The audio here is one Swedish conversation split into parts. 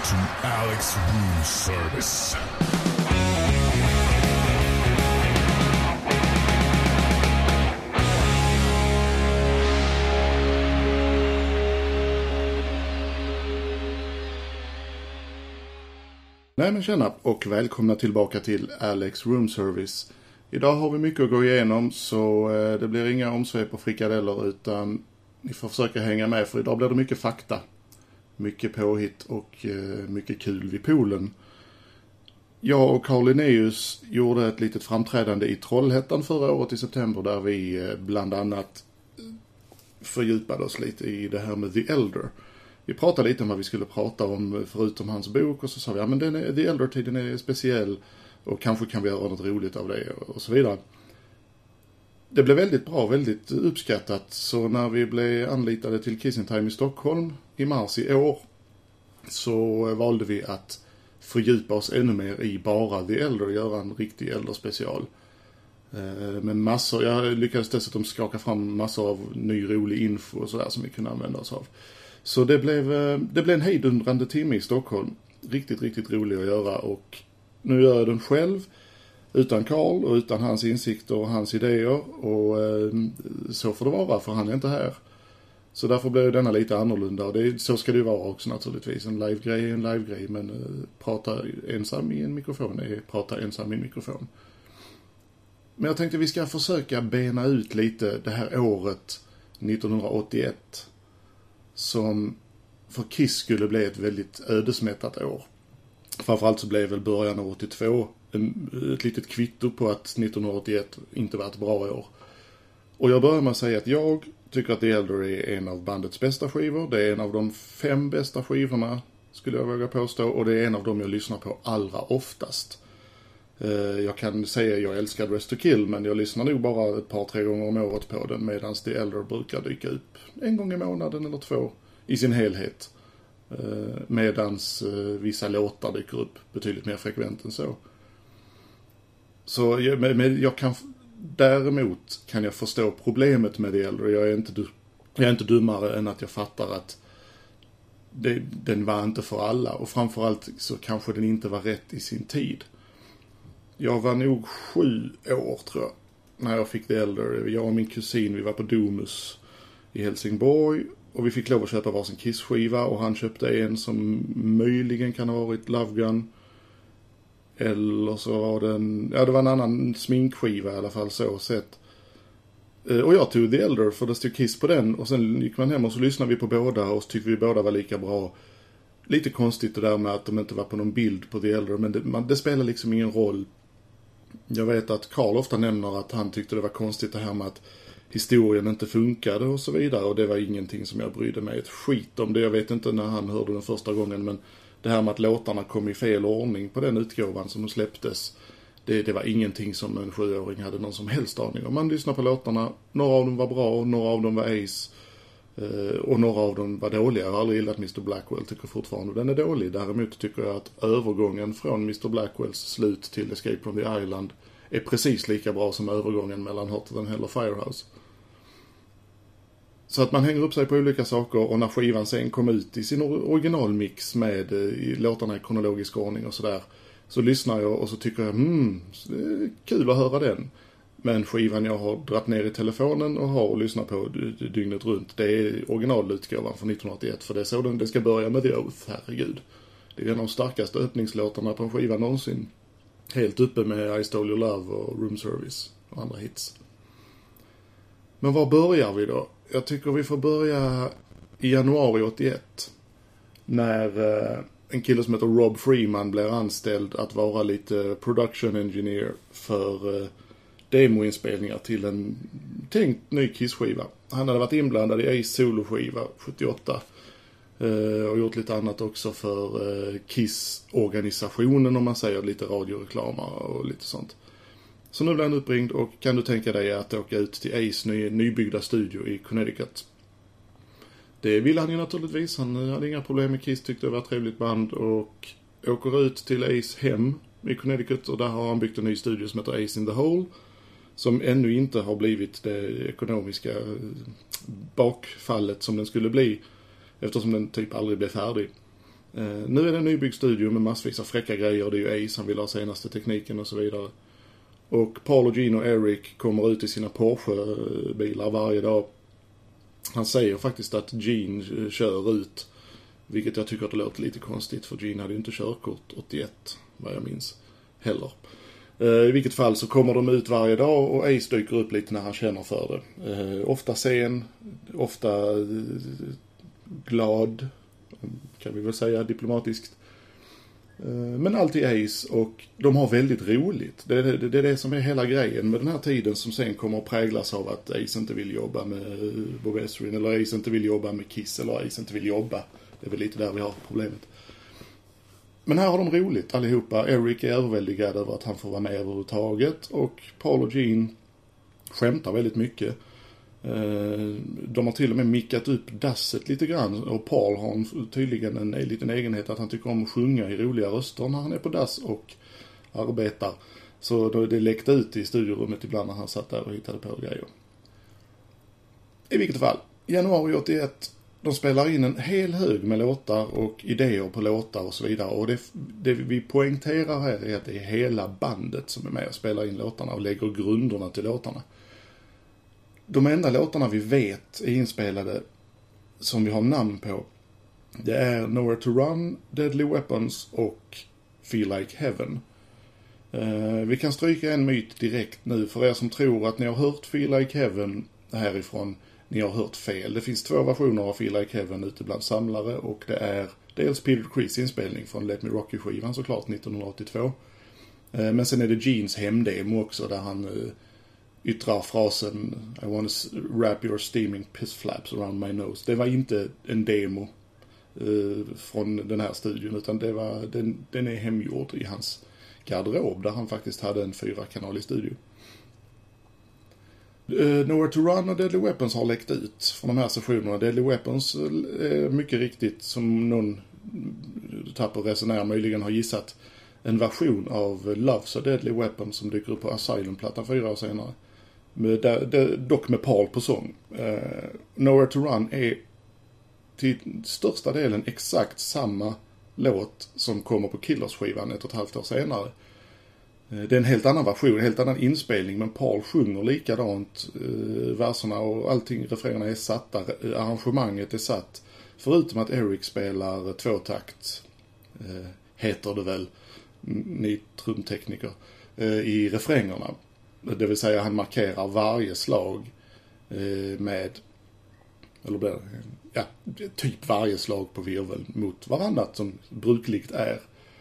to Alex Room Service. Nej men tjena och välkomna tillbaka till Alex Room Service. Idag har vi mycket att gå igenom så det blir inga omsvep och frikadeller utan ni får försöka hänga med för idag blir det mycket fakta. Mycket påhitt och mycket kul vid poolen. Jag och Carl Linnaeus gjorde ett litet framträdande i Trollhättan förra året i september där vi bland annat fördjupade oss lite i det här med The Elder. Vi pratade lite om vad vi skulle prata om förutom hans bok och så sa vi, ja men The Elder-tiden är speciell och kanske kan vi göra något roligt av det och så vidare. Det blev väldigt bra, väldigt uppskattat, så när vi blev anlitade till Kissing Time i Stockholm i mars i år så valde vi att fördjupa oss ännu mer i bara The Elder och göra en riktig Elder-special. Med massor, jag lyckades dessutom skaka fram massor av ny rolig info och sådär som vi kunde använda oss av. Så det blev en hejdundrande timme i Stockholm. Riktigt rolig att göra och nu gör jag den själv. Utan Carl och utan hans insikter och hans idéer. Och så får det vara för han är inte här. Så därför blev denna lite annorlunda. Och så ska det ju vara också naturligtvis. En live-grej är en live-grej. Men prata ensam i en mikrofon är prata ensam i en mikrofon. Men jag tänkte vi ska försöka bena ut lite det här året 1981. Som för Kiss skulle bli ett väldigt ödesmättat år. Framförallt så blev väl början av 82 ett litet kvitto på att 1981 inte var ett bra år. Och jag börjar med att säga att jag tycker att The Elder är en av bandets bästa skivor. Det är en av de 5 bästa skivorna skulle jag våga påstå. Och det är en av dem jag lyssnar på allra oftast. Jag kan säga att jag älskar Dressed to Kill, men jag lyssnar nog bara ett par, 3 gånger om året på den, medan The Elder brukar dyka upp en gång i månaden eller 2 i sin helhet. Medans vissa låtar dyker upp betydligt mer frekvent än så. Så däremot kan jag förstå problemet med The Elder. Jag är inte dummare än att jag fattar att den var inte för alla. Och framförallt så kanske den inte var rätt i sin tid. Jag var nog 7 år tror jag när jag fick The Elder. Jag och min kusin, vi var på Domus i Helsingborg och vi fick lov att köpa varsin Kiss-skiva och han köpte en som möjligen kan ha varit Love Gun. Eller så var det var en annan sminkskiva i alla fall så sett. Och jag tog The Elder för det stod Kiss på den och sen gick man hem och så lyssnade vi på båda och så tyckte vi båda var lika bra. Lite konstigt det där med att de inte var på någon bild på The Elder, men det spelar liksom ingen roll. Jag vet att Carl ofta nämner att han tyckte det var konstigt det här med att historien inte funkade och så vidare. Och det var ingenting som jag brydde mig ett skit om det. Jag vet inte när han hörde den första gången, men det här med att låtarna kom i fel ordning på den utgåvan som släpptes. Det var ingenting som en 7-åring hade någon som helst aning om. Man lyssnade på låtarna, några av dem var bra, några av dem var ace. Och några av dem var dåliga. Jag har aldrig gillat Mr. Blackwell, tycker fortfarande den är dålig. Däremot tycker jag att övergången från Mr. Blackwells slut till Escape from the Island är precis lika bra som övergången mellan Hotter than Hell och Firehouse. Så att man hänger upp sig på olika saker och när skivan sen kom ut i sin originalmix med låtarna i kronologisk ordning och sådär, så lyssnar jag och så tycker jag kul att höra den. Men skivan jag har dratt ner i telefonen och har lyssnat på dygnet runt, det är originalutgåvan från 1981. För det är så det ska börja med The Oath, herregud. Det är en av de starkaste öppningslåtarna på en skiva någonsin. Helt uppe med I Stole Your Love och Room Service och andra hits. Men var börjar vi då? Jag tycker vi får börja i januari 81. När en kille som heter Rob Freeman blir anställd att vara lite production engineer för demoinspelningar till en tänkt ny Kiss-skiva. Han hade varit inblandad i Ace soloskiva 78 och gjort lite annat också för Kiss-organisationen, om man säger, lite radioreklamar och lite sånt. Så nu blir han uppringd och kan du tänka dig att åka ut till Ace nybyggda studio i Connecticut. Det ville han ju naturligtvis. Han hade inga problem med Kiss, tyckte det var ett trevligt band och åker ut till Ace hem i Connecticut och där har han byggt en ny studio som heter Ace in the Hole, som ännu inte har blivit det ekonomiska bakfallet som den skulle bli eftersom den typ aldrig blev färdig. Nu är det en nybyggd studio med massvis av fräcka grejer. Det är ju Ace, han vill ha senaste tekniken och så vidare. Och Paul och Gene och Eric kommer ut i sina Porsche-bilar varje dag. Han säger faktiskt att Gene kör ut, vilket jag tycker att det låter lite konstigt, för Gene hade ju inte körkort 81, vad jag minns, heller. I vilket fall så kommer de ut varje dag och Ace dyker upp lite när han känner för det. Ofta sen, ofta glad, kan vi väl säga diplomatiskt. Men alltid Ace, och de har väldigt roligt. Det är det som är hela grejen med den här tiden, som sen kommer att präglas av att Ace inte vill jobba med Bob Ezrin, eller Ace inte vill jobba med Kiss, eller Ace inte vill jobba. Det är väl lite där vi har problemet. Men här har de roligt allihopa. Eric är överväldigad över att han får vara med överhuvudtaget, och Paul och Gene skämtar väldigt mycket. De har till och med mickat upp dasset lite grann, och Paul har tydligen en liten egenhet att han tycker om att sjunga i roliga röster när han är på dass och arbetar. Så det läckte ut i studiorummet ibland när han satt där och hittade på grejer. I vilket fall, januari 81, de spelar in en hel hög med låtar och idéer på låtar och så vidare. Och det vi poängterar här är att det är hela bandet som är med och spelar in låtarna och lägger grunderna till låtarna. De enda låtarna vi vet är inspelade som vi har namn på, det är Nowhere to Run, Deadly Weapons och Feel Like Heaven. Vi kan stryka en myt direkt nu för er som tror att ni har hört Feel Like Heaven härifrån. Ni har hört fel. Det finns 2 versioner av Feel Like Heaven ute bland samlare, och det är dels Peter Criss inspelning från Let Me Rock You-skivan såklart 1982. Men sen är det Genes hemdemo också, där han yttrar frasen I want to wrap your steaming piss flaps around my nose. Det var inte en demo från den här studion, utan den är hemgjord i hans garderob, där han faktiskt hade en 4-kanalig studio. Nowhere to Run och Deadly Weapons har läckt ut från de här sessionerna. Deadly Weapons är mycket riktigt, som någon tapper resenär möjligen har gissat, en version av Love's a Deadly Weapon som dyker upp på Asylum-plattan 4 år senare. Dock med Paul på sång. Nowhere to Run är till största delen exakt samma låt som kommer på Killers-skivan 1,5 år senare. Det är en helt annan version, en helt annan inspelning, men Paul sjunger likadant. Verserna och allting, refrängerna är satta, arrangemanget är satt. Förutom att Eric spelar 2-takt, heter det väl, ni trumtekniker, i refrängerna. Det vill säga han markerar varje slag med, eller typ varje slag på virvel mot varannat som brukligt är.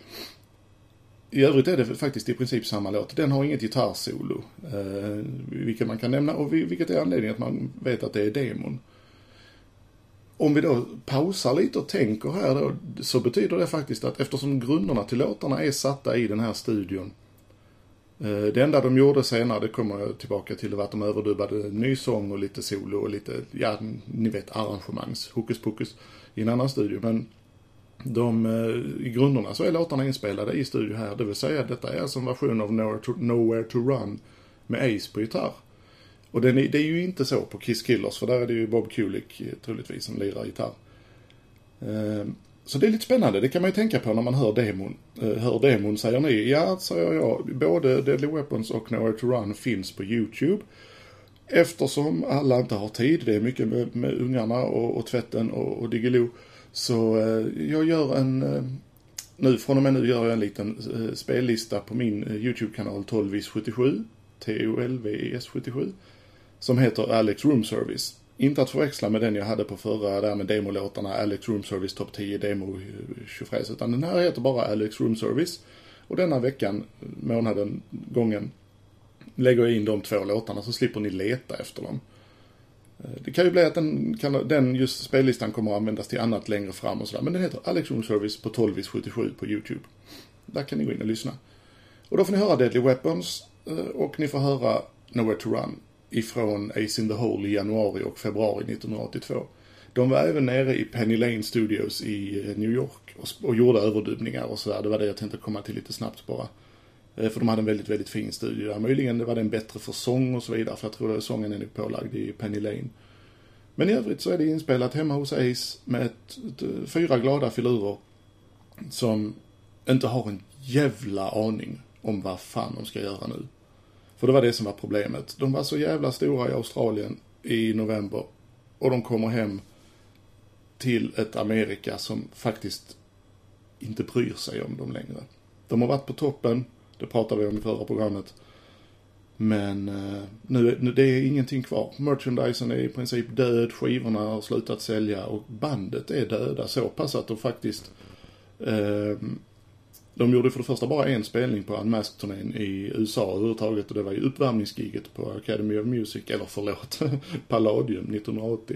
I övrigt är det faktiskt i princip samma låt. Den har inget gitarrsolo, vilket man kan nämna, och vilket är anledningen att man vet att det är demon. Om vi då pausar lite och tänker här då, så betyder det faktiskt att eftersom grunderna till låtarna är satta i den här studion, det enda de gjorde senare, det kommer jag tillbaka till, det var att de överdubbade ny sång och lite solo och lite, ja ni vet, arrangemangs, hokus pokus i en annan studio, men i grunderna så är låtarna inspelade i studio här, det vill säga att detta är alltså en version av Nowhere to Run med Ace på gitarr. Och det är ju inte så på Kiss Killers, för där är det ju Bob Kulick troligtvis som lirar gitarr. Så det är lite spännande, det kan man ju tänka på när man hör demon. Hör demon, säger ni? Ja, säger jag. Både Deadly Weapons och Nowhere to Run finns på YouTube. Eftersom alla inte har tid, det är mycket med ungarna och tvätten och Diggiloo. Så jag gör från och med nu gör jag en liten spellista på min YouTube-kanal 12vis77, TOLVES77, som heter Alex Room Service. Inte att förväxla med den jag hade på förra, där med demolåtarna, Alex Room Service Top 10 Demo 23, utan den här heter bara Alex Room Service. Och denna veckan, månaden, gången, lägger jag in de 2 låtarna, så slipper ni leta efter dem. Det kan ju bli att den just spellistan kommer att användas till annat längre fram och sådär. Men den heter Alex Room Service på 12vis77 på YouTube. Där kan ni gå in och lyssna. Och då får ni höra Deadly Weapons och ni får höra Nowhere to Run ifrån Ace in the Hole i januari och februari 1982. De var även nere i Penny Lane Studios i New York och gjorde överdubbningar och sådär. Det var det jag tänkte komma till lite snabbt bara. För de hade en väldigt, väldigt fin studio där. Möjligen var den bättre för sång och så vidare, för jag tror att sången är nog pålagd i Penny Lane. Men i övrigt så är det inspelat hemma hos Ace med 4 glada filurer som inte har en jävla aning om vad fan de ska göra nu. För det var det som var problemet. De var så jävla stora i Australien i november och de kommer hem till ett Amerika som faktiskt inte bryr sig om dem längre. De har varit på toppen, det pratade vi om i förra programmet. Men nu det är ingenting kvar. Merchandisen är i princip död, skivorna har slutat sälja och bandet är döda så pass att de faktiskt de gjorde för det första bara en spelning på Unmasked-turnén i USA överhuvudtaget och det var ju uppvärmningsgiget på Academy of Music, eller förlåt, Palladium 1980.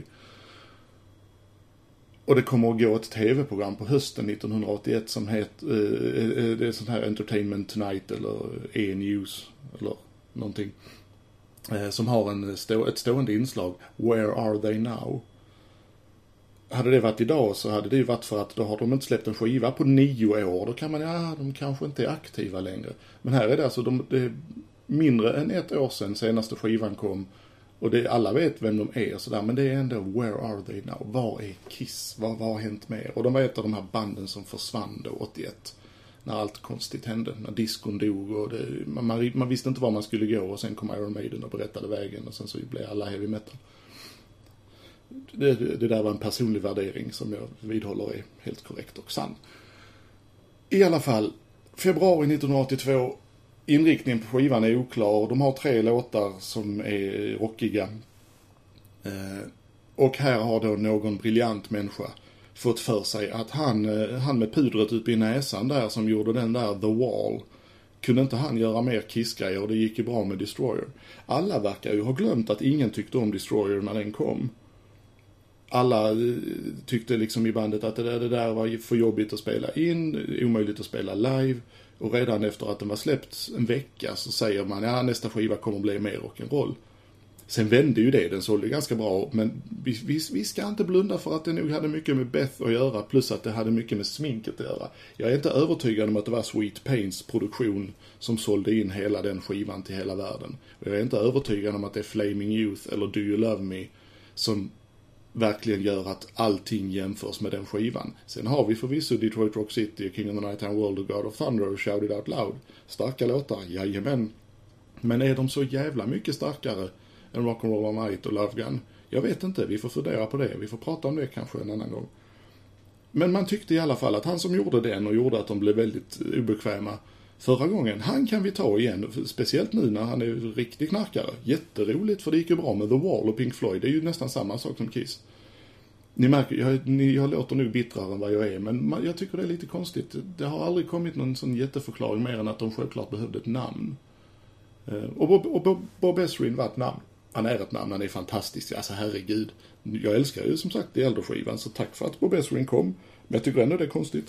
Och det kommer att gå ett tv-program på hösten 1981 som heter, det är sånt här Entertainment Tonight eller E-News eller någonting. Som har ett stående inslag, Where Are They Now? Hade det varit idag så hade det ju varit för att då har de inte släppt en skiva på 9 år. Då kan man, de kanske inte är aktiva längre. Men här är det alltså, det är mindre än 1 år sedan senaste skivan kom. Och alla vet vem de är och sådär, men det är ändå Where Are They Now? Var är Kiss? Vad har hänt med? Och de var ett av de här banden som försvann då 81. När allt konstigt hände. När diskon dog och man visste inte var man skulle gå och sen kom Iron Maiden och berättade vägen och sen så blev alla heavy metal. Det där var en personlig värdering som jag vidhåller är helt korrekt och sann. I alla fall, februari 1982, inriktningen på skivan är oklar. De har 3 låtar som är rockiga. Och här har då någon briljant människa fått för sig att han med pudret upp i näsan där som gjorde den där The Wall, kunde inte han göra mer Kiss-grejer och det gick ju bra med Destroyer. Alla verkar ju ha glömt att ingen tyckte om Destroyer när den kom. Alla tyckte liksom i bandet att det där var för jobbigt att spela in, omöjligt att spela live. Och redan efter att den var släppt en vecka så säger man nästa skiva kommer bli mer rock'n'roll. Sen vände ju det, den sålde ganska bra. Men vi ska inte blunda för att det nog hade mycket med Beth att göra. Plus att det hade mycket med sminket att göra. Jag är inte övertygad om att det var Sweet Pains produktion som sålde in hela den skivan till hela världen. Och jag är inte övertygad om att det är Flaming Youth eller Do You Love Me som verkligen gör att allting jämförs med den skivan. Sen har vi förvisso Detroit Rock City, King of the Nighttime World och God of Thunder och Shout It Out Loud. Starka låtar, jajamän. Men är de så jävla mycket starkare än Rock'n'Roll All Night och Love Gun? Jag vet inte, vi får fundera på det. Vi får prata om det kanske en annan gång. Men man tyckte i alla fall att han som gjorde den och gjorde att de blev väldigt obekväma förra gången, han kan vi ta igen. Speciellt nu när han är riktigt knarkare. Jätteroligt för det gick ju bra med The Wall och Pink Floyd. Det är ju nästan samma sak som Kiss. Ni märker, jag låter nog bittrare än vad jag är, men jag tycker det är lite konstigt. Det har aldrig kommit någon sån jätteförklaring mer än att de självklart behövde ett namn. Och Bob Ezrin var ett namn. Han är ett namn, han är fantastisk. Alltså herregud. Jag älskar ju som sagt det äldre skivan, så tack för att Bob Ezrin kom. Men jag tycker ändå det är konstigt.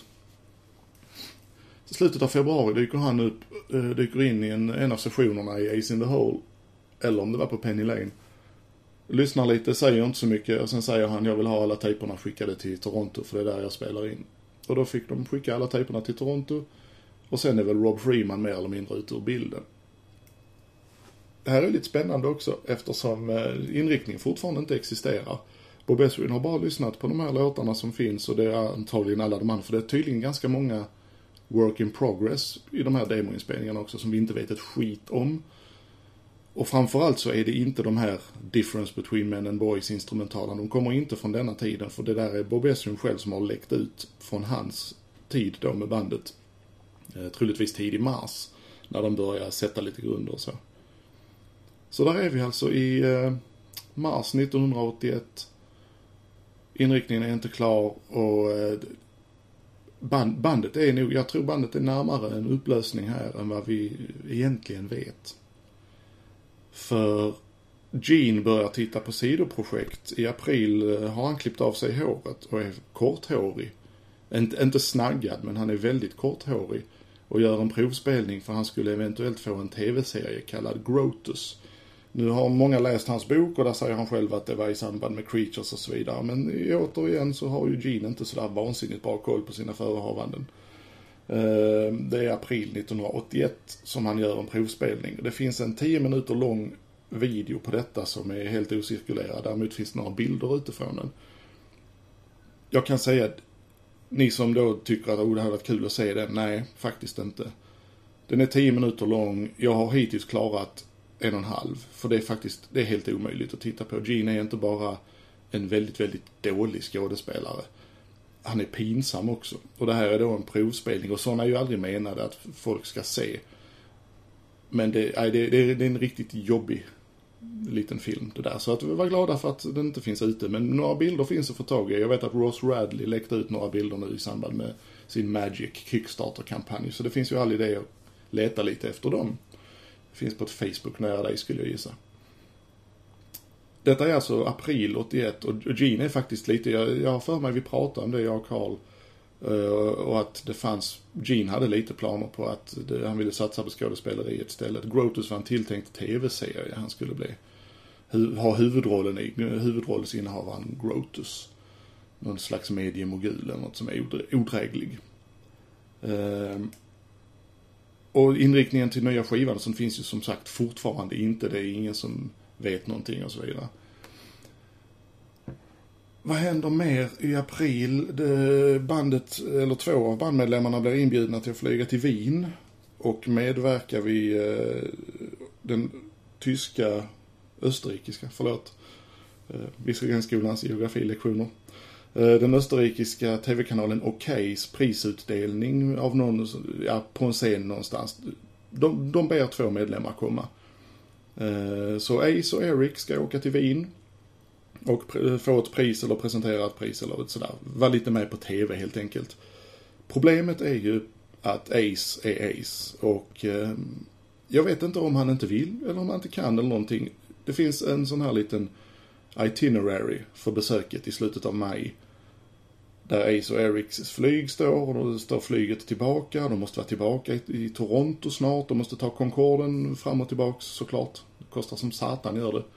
I slutet av februari dyker in i en av sessionerna i Ace in the Hole. Eller om det var på Penny Lane. Lyssnar lite, säger inte så mycket. Och sen säger han, jag vill ha alla tejperna skickade till Toronto. För det är där jag spelar in. Och då fick de skicka alla tejperna till Toronto. Och sen är väl Rob Freeman mer eller mindre ut ur bilden. Det här är lite spännande också. Eftersom inriktningen fortfarande inte existerar. Bob Ezrin har bara lyssnat på de här låtarna som finns. Och det är antagligen alla de andra. För det är tydligen ganska många work in progress i de här demoinspelningarna också som vi inte vet ett skit om. Och framförallt så är det inte de här Difference Between Men and Boys instrumentalerna. De kommer inte från denna tiden, för det där är Bob Ezrin själv som har läckt ut från hans tid då med bandet. Troligtvis tidig mars, när de börjar sätta lite grunder och så. Så där är vi alltså i mars 1981. Inriktningen är inte klar och bandet är nog, jag tror bandet är närmare en upplösning här än vad vi egentligen vet. För Gene börjar titta på sidoprojekt. I april har han klippt av sig håret och är korthårig. Inte snaggad, men han är väldigt korthårig. Och gör en provspelning för han skulle eventuellt få en tv-serie kallad Grotus. Nu har många läst hans bok och där säger han själv att det var i samband med Creatures och så vidare. Men återigen så har ju Gene inte sådär vansinnigt bra koll på sina förehavanden. Det är april 1981 som han gör en provspelning. Det finns en 10 minuter lång video på detta som är helt ocirkulerad. Däremot finns några bilder utifrån den. Jag kan säga att Ni som då tycker att det hade varit kul att se den, nej, faktiskt inte. Den är 10 minuter lång. Jag har hittills klarat 1,5. För det är helt omöjligt att titta på. Gene är inte bara en väldigt, väldigt dålig skådespelare. Han är pinsam också. Och det här är då en provspelning. Och sådana är ju aldrig menade att folk ska se. Men det är en riktigt jobbig liten film det där. Så att vi var glada för att den inte finns ute. Men några bilder finns att få tag i. Jag vet att Ross Radley läckte ut några bilder nu i samband med sin Magic Kickstarter-kampanj. Så det finns ju all idé att leta lite efter dem. Det finns på ett Facebook nära dig, skulle jag gissa. Detta är alltså april 81 och Gene är faktiskt lite, jag har för mig vi pratade om det, jag och Carl, och att det fanns, Gene hade lite planer på att han ville satsa på skådespeleriet istället. Grotus var en tilltänkt tv-serie han skulle bli. Ha huvudrollsinnehavaren Grotus. Någon slags mediemogul eller något som är odräglig. Och inriktningen till nya skivan som finns ju som sagt fortfarande inte. Det är ingen som vet någonting och så vidare. Vad händer mer i april? Bandet, eller 2 av bandmedlemmarna blir inbjudna till att flyga till Wien och medverka vid den Viskegrensskolans geografilektioner. Den österrikiska tv-kanalen Okejs prisutdelning av någon, på en scen någonstans. De ber 2 medlemmar komma. Så Ace och Eric ska åka till Wien och få ett pris eller presentera ett pris eller sådär. Var lite med på tv helt enkelt. Problemet är ju att Ace är Ace och jag vet inte om han inte vill eller om han inte kan eller någonting. Det finns en sån här liten itinerary för besöket i slutet av maj. Där Ace och Erics flyg står och då står flyget tillbaka. De måste vara tillbaka i Toronto snart. De måste ta Concorden fram och tillbaka såklart. Det kostar som satan gör det.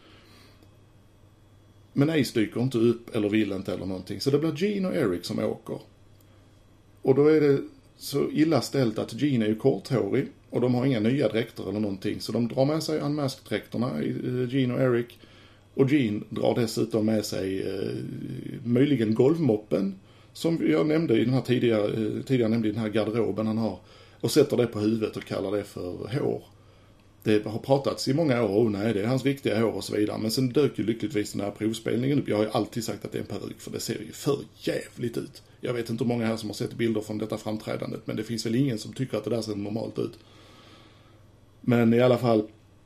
Men Ace dyker inte upp eller vill inte eller någonting. Så det blir Gene och Eric som åker. Och då är det så illa ställt att Gene är ju korthårig. Och de har inga nya dräkter eller någonting. Så de drar med sig unmasked-dräkterna, Gene och Eric. Och Gene drar dessutom med sig möjligen golvmoppen. Som jag nämnde i den här tidigare nämnde i den här garderoben han har. Och sätter det på huvudet och kallar det för hår. Det har pratats i många år, nej det är hans viktiga hår och så vidare. Men sen dök ju lyckligtvis den här provspelningen upp. Jag har ju alltid sagt att det är en peruk för det ser ju för jävligt ut. Jag vet inte hur många här som har sett bilder från detta framträdandet. Men det finns väl ingen som tycker att det där ser normalt ut. Men i alla fall,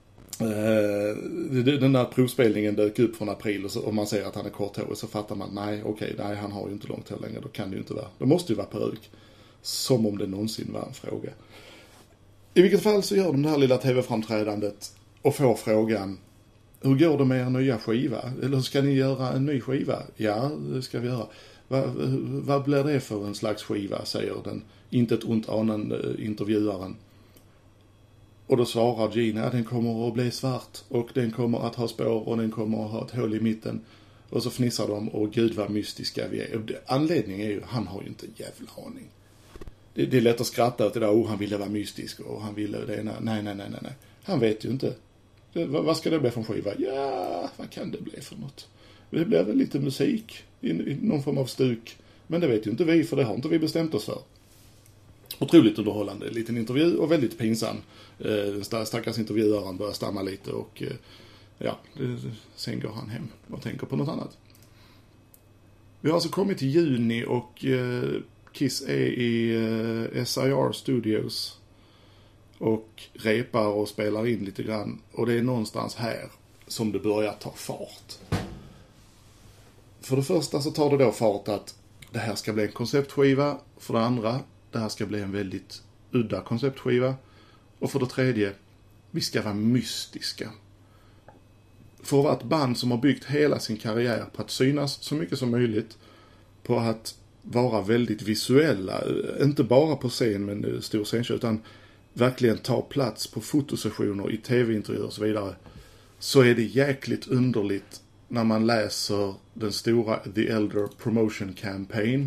den där provspelningen dök upp från april och man ser att han är korthårig så fattar man, nej han har ju inte långt hår längre, då kan det ju inte vara. Det måste ju vara peruk. Som om det någonsin var en fråga. I vilket fall så gör de det här lilla tv-framträdandet och får frågan, hur går det med er nya skiva? Eller ska ni göra en ny skiva? Ja, det ska vi göra. Vad blir det för en slags skiva, säger den inte ett ont anande intervjuaren. Och då svarar Gina, den kommer att bli svart och den kommer att ha spår och den kommer att ha ett hål i mitten. Och så fnissar de och gud vad mystiska vi är. Och anledningen är ju, han har ju inte en jävla aning. Det är lätt att skratta åt det där, han ville vara mystisk och han ville det ena. Nej. Han vet ju inte. Vad ska det bli för en skiva? Ja, vad kan det bli för något? Det blir väl lite musik i någon form av stuk. Men det vet ju inte vi, för det har inte vi bestämt oss för. Otroligt underhållande, liten intervju och väldigt pinsam. Stackars intervjuaren börjar stamma lite och sen går han hem och tänker på något annat. Vi har alltså kommit till juni och Kiss är i SIR Studios och repar och spelar in lite grann. Och det är någonstans här som det börjar ta fart. För det första så tar det då fart att det här ska bli en konceptskiva. För det andra, det här ska bli en väldigt udda konceptskiva. Och för det tredje, vi ska vara mystiska. För att vara ett band som har byggt hela sin karriär på att synas så mycket som möjligt. På att vara väldigt visuella. Inte bara på scen med en stor scenshow, utan verkligen ta plats på fotosessioner, i tv-intervjuer och så vidare. Så är det jäkligt underligt när man läser den stora The Elder Promotion Campaign.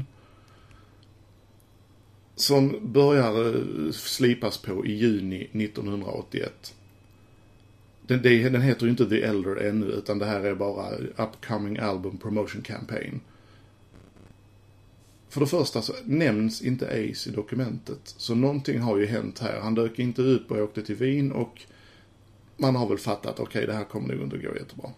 Som börjar slipas på i juni 1981. Den heter ju inte The Elder ännu, utan det här är bara Upcoming Album Promotion Campaign. För det första så nämns inte Ace i dokumentet. Så någonting har ju hänt här. Han dök inte upp och åkte till Wien och man har väl fattat okej, det här kommer nog inte gå jättebra.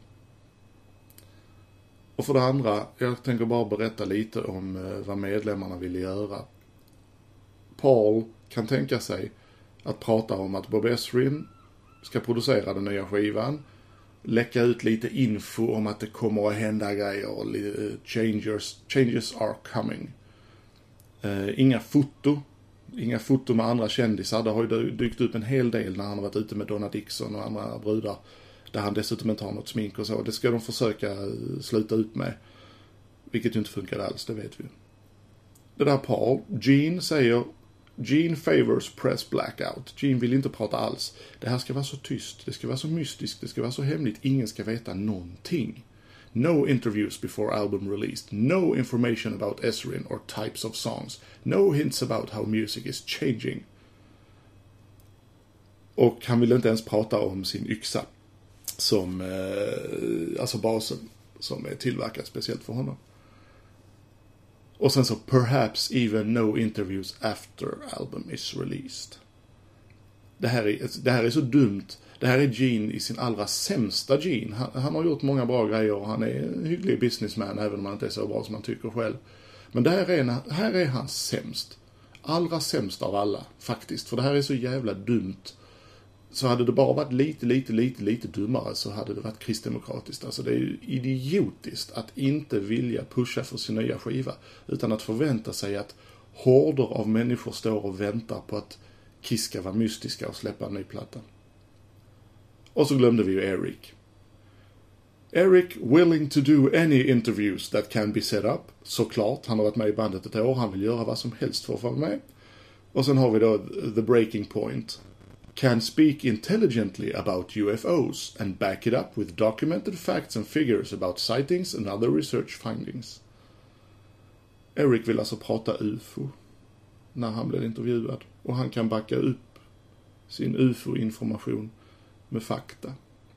Och för det andra, jag tänker bara berätta lite om vad medlemmarna ville göra. Paul kan tänka sig att prata om att Bob Ezrin ska producera den nya skivan. Läcka ut lite info om att det kommer att hända grejer och changes are coming. Inga foto med andra kändisar. Det har ju dykt upp en hel del när han har varit ute med Donna Dixon och andra brudar. Där han dessutom inte har något smink och så. Det ska de försöka sluta ut med. Vilket ju inte funkar alls, det vet vi. Det där Paul, Gene säger, Gene favors press blackout. Gene vill inte prata alls. Det här ska vara så tyst, det ska vara så mystiskt, det ska vara så hemligt. Ingen ska veta någonting. No interviews before album released. No information about Ezrin or types of songs. No hints about how music is changing. Och han vill inte ens prata om sin yxa. Som, alltså basen som är tillverkad speciellt för honom. Och sen så perhaps even no interviews after album is released. Det här är så dumt. Det här är Gene i sin allra sämsta Gene. Han har gjort många bra grejer och han är en hygglig businessman även om han inte är så bra som man tycker själv. Men det här är han sämst. Allra sämst av alla faktiskt. För det här är så jävla dumt. Så hade det bara varit lite dummare så hade det varit kristdemokratiskt. Alltså det är ju idiotiskt att inte vilja pusha för sin nya skiva. Utan att förvänta sig att horder av människor står och väntar på att Kiss ska vara mystiska och släppa en ny platta. Och så glömde vi ju Eric. Eric willing to do any interviews that can be set up. Såklart, han har varit med i bandet ett år. Han vill göra vad som helst för att vara med. Och sen har vi då the breaking point. Can speak intelligently about UFOs and back it up with documented facts and figures about sightings and other research findings. Eric vill alltså prata UFO när han blir intervjuad. Och han kan backa upp sin UFO-information med fakta.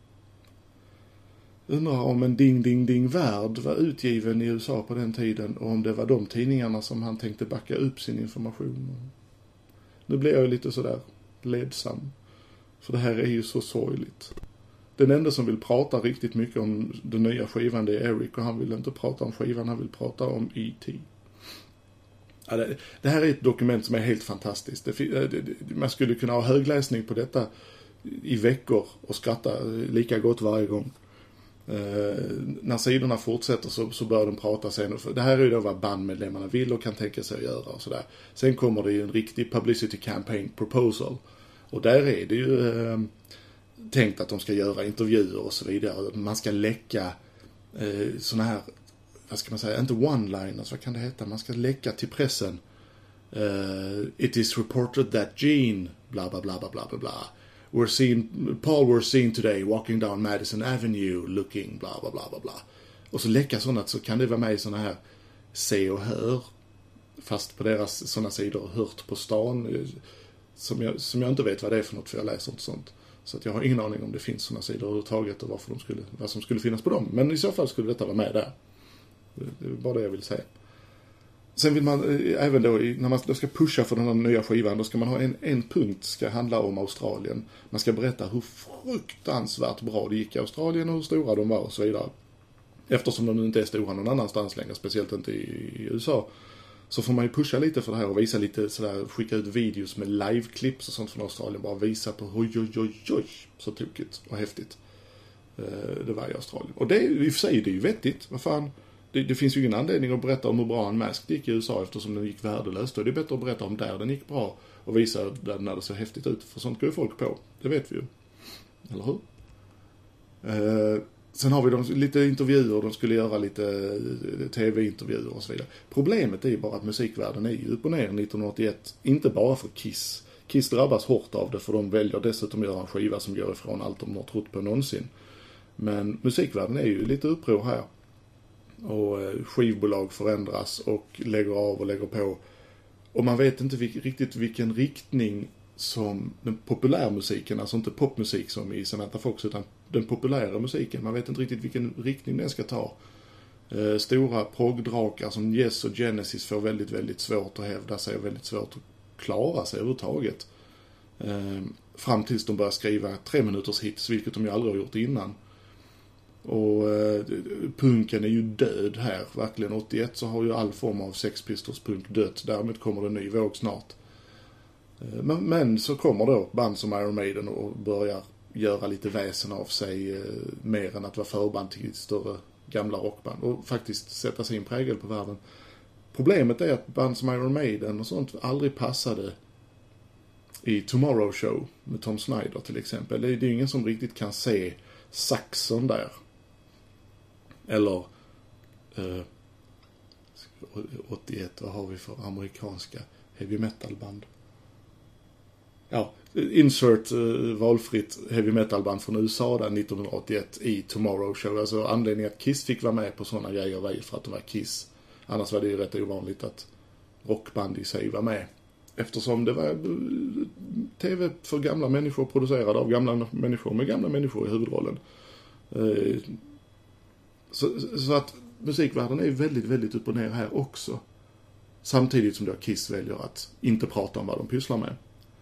Undrar om en ding-ding-ding-värld var utgiven i USA på den tiden och om det var de tidningarna som han tänkte backa upp sin information. Nu blir jag lite sådär ledsam. För det här är ju så sorgligt. Den enda som vill prata riktigt mycket om den nya skivan det är Eric och han vill inte prata om skivan, han vill prata om E.T. Ja, det här är ett dokument som är helt fantastiskt. Man skulle kunna ha högläsning på detta i veckor och skratta lika gott varje gång. När sidorna fortsätter så bör de prata sen. Det här är ju då vad bandmedlemmarna vill och kan tänka sig att göra och sådär. Sen kommer det ju en riktig publicity campaign proposal. Och där är det ju tänkt att de ska göra intervjuer och så vidare. Man ska läcka såna här, vad ska man säga, inte one-liners, vad kan det heta? Man ska läcka till pressen. It is reported that Gene, bla bla bla bla bla bla. Paul was seen today walking down Madison Avenue looking bla bla bla bla bla. Och så läcka sådant så kan det vara med i såna här se och hör. Fast på deras såna sidor hört på stan. Som jag inte vet vad det är för något för jag läser inte sånt. Så att jag har ingen aning om det finns såna sidor överhuvudtaget och vad som skulle finnas på dem. Men i så fall skulle detta vara med där. Det är bara det jag vill säga. Sen vill man även då, när man då ska pusha för den här nya skivan, då ska man ha en punkt ska handla om Australien. Man ska berätta hur fruktansvärt bra det gick i Australien och hur stora de var och så vidare. Eftersom de nu inte är stora någon annanstans längre, speciellt inte i USA, så får man ju pusha lite för det här och visa lite sådär, skicka ut videos med live-clips och sånt från Australien. Bara visa på oj, så tokigt och häftigt det var i Australien. Och det i och för sig, det är ju vettigt, vad fan. Det finns ju ingen anledning att berätta om hur bra en mask gick i USA eftersom den gick värdelöst. Och det är bättre att berätta om där den gick bra och visa där när det så häftigt ut. För sånt går ju folk på. Det vet vi ju. Eller hur? Sen har vi lite intervjuer. De skulle göra lite tv-intervjuer och så vidare. Problemet är ju bara att musikvärlden är ju upp och ner 1981. Inte bara för Kiss. Kiss drabbas hårt av det för de väljer dessutom att göra en skiva som går ifrån allt de har trott på någonsin. Men musikvärlden är ju lite uppror här. Och skivbolag förändras och lägger av och lägger på. Och man vet inte riktigt vilken riktning som den populärmusiken, alltså inte popmusik som i Samantha Fox, utan den populära musiken. Man vet inte riktigt vilken riktning den ska ta. Stora proggdrakar som Yes och Genesis får väldigt, väldigt svårt att hävda sig och väldigt svårt att klara sig överhuvudtaget. Fram tills de börjar skriva 3 minuters hits, vilket de ju aldrig har gjort innan. Och punken är ju död här, verkligen. 81 så har ju all form av Sex Pistols punk dött, därmed kommer det en ny våg snart. Men så kommer då band som Iron Maiden och börjar göra lite väsen av sig, mer än att vara förband till större gamla rockband och faktiskt sätta sin prägel på världen. Problemet är att band som Iron Maiden och sånt aldrig passade i Tomorrow Show med Tom Snyder till exempel. Det är ingen som riktigt kan se saxon där. Eller 81, vad har vi för amerikanska heavy metal band? Ja, insert valfritt heavy metal band från USA där 1981 i Tomorrow Show. Alltså anledningen att Kiss fick vara med på sådana grejer var ju för att de var Kiss. Annars var det ju rätt ovanligt att rockband i sig var med. Eftersom det var tv för gamla människor, producerad av gamla människor med gamla människor i huvudrollen. Så att musikvärlden är väldigt, väldigt upp och ner här också. Samtidigt som då Kiss väljer att inte prata om vad de pysslar med.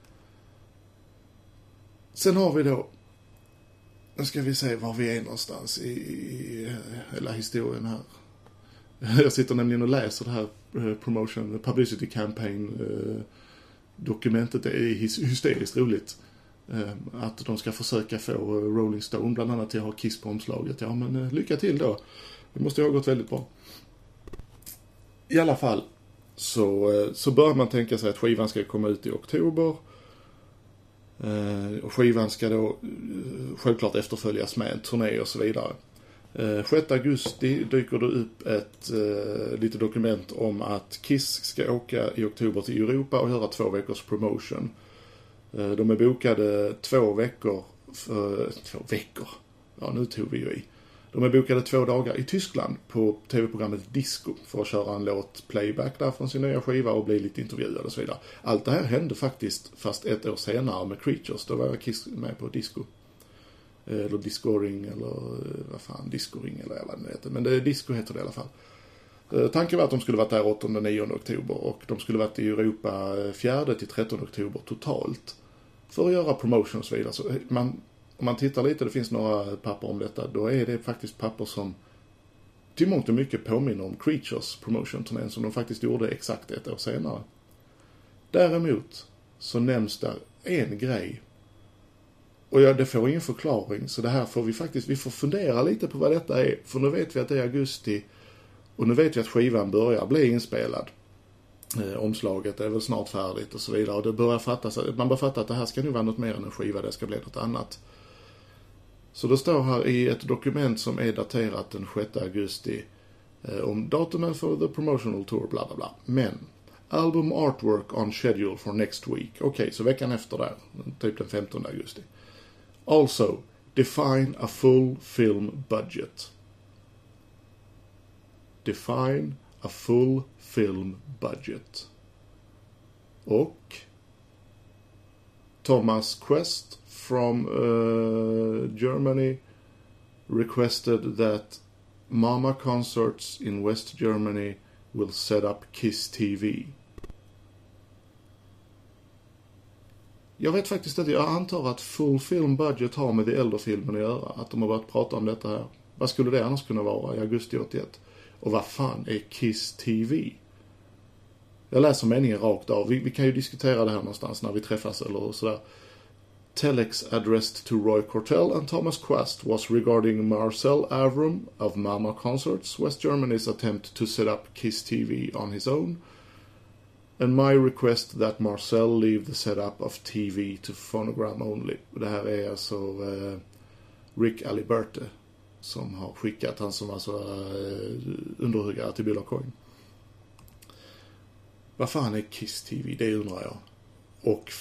Sen har vi då, nu ska vi se var vi är någonstans i hela historien här. Jag sitter nämligen och läser det här publicity campaign dokumentet. Det är hysteriskt roligt. Att de ska försöka få Rolling Stone bland annat till att ha Kiss på omslaget. Ja, men lycka till då. Det måste ju ha gått väldigt bra. I alla fall så bör man tänka sig att skivan ska komma ut i oktober. Och skivan ska då självklart efterföljas med en turné och så vidare. 6 augusti dyker det upp ett litet dokument om att Kiss ska åka i oktober till Europa och göra 2 veckors promotion. De är bokade 2 veckor. 2 veckor? Ja, nu tog vi ju i. De är bokade 2 dagar i Tyskland på tv-programmet Disco för att köra en låt playback där från sin nya skiva och bli lite intervjuad och så vidare. Allt det här hände faktiskt fast 1 år senare med Creatures. Då var Kiss med på Disco. Eller Discoring eller vad fan, Discoring eller vad det heter. Men det är Disco heter det i alla fall. Tanken var att de skulle varit där 8-9 oktober och de skulle varit i Europa 4-13 oktober totalt för att göra promotion och så vidare. Så om man tittar lite, det finns några papper om detta, då är det faktiskt papper som till mångt och mycket påminner om Creatures promotion-turnén som de faktiskt gjorde exakt 1 år senare. Däremot så nämns där en grej. Och det får ingen förklaring, så det här får vi får fundera lite på vad detta är. För nu vet vi att det är augusti och nu vet vi att skivan börjar bli inspelad. Omslaget är väl snart färdigt och så vidare. Och det man börjar fatta att det här ska nu vara något mer än en skiva, det ska bli något annat. Så det står här i ett dokument som är daterat den 6 augusti om datumen för the promotional tour, bla bla bla. Men album artwork on schedule for next week. Okej, så veckan efter där, typ den 15 augusti. Also, define a full film budget. Define a full film budget. Och Thomas Quest from Germany requested that Mama Concerts in West Germany will set up Kiss TV. Jag vet faktiskt att jag antar att full film budget har med de äldre filmen att göra. Att de har börjat prata om detta här. Vad skulle det annars kunna vara i augusti 81? Och vad fan är Kiss TV? Jag läser meningen rakt av. Vi kan ju diskutera det här någonstans när vi träffas eller sådär. Telex addressed to Roy Cortell and Thomas Quast was regarding Marcel Avram of Mama Concerts, West Germany's attempt to set up Kiss TV on his own, and my request that Marcel leave the setup of TV to phonogram only. Det här är alltså Rick Aliberte som har skickat, han som alltså underhuggare till Bill Coin. Vad fan är Kiss TV? Det undrar jag. Och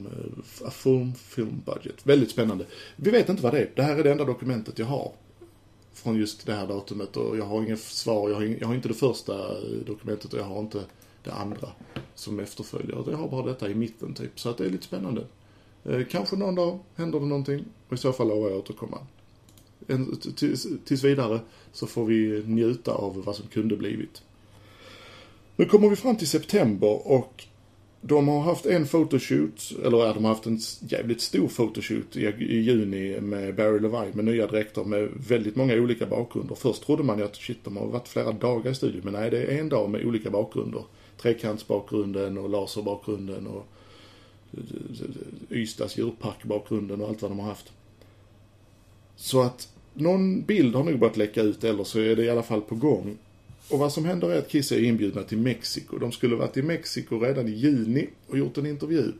film budget. Väldigt spännande. Vi vet inte vad det är. Det här är det enda dokumentet jag har från just det här datumet och jag har inget svar. Jag har inte det första dokumentet och jag har inte det andra som efterföljer. Jag har bara detta i mitten typ. Så att det är lite spännande. Kanske någon dag händer det någonting och i så fall lovar jag återkomma. tills vidare, så får vi njuta av vad som kunde blivit. Nu kommer vi fram till september och de har haft en photoshoot, eller de har haft en jävligt stor photoshoot i juni med Barry Levine med nya dräkter med väldigt många olika bakgrunder. Först trodde man ju att de har varit flera dagar i studion, men nej, det är en dag med olika bakgrunder. Trekantsbakgrunden och laserbakgrunden och Ystads djurparkbakgrunden och allt vad de har haft. Så att någon bild har nog börjat läcka ut, eller så är det i alla fall på gång. Och vad som händer är att Kiss är inbjudna till Mexiko. De skulle varit i Mexiko redan i juni och gjort en intervju.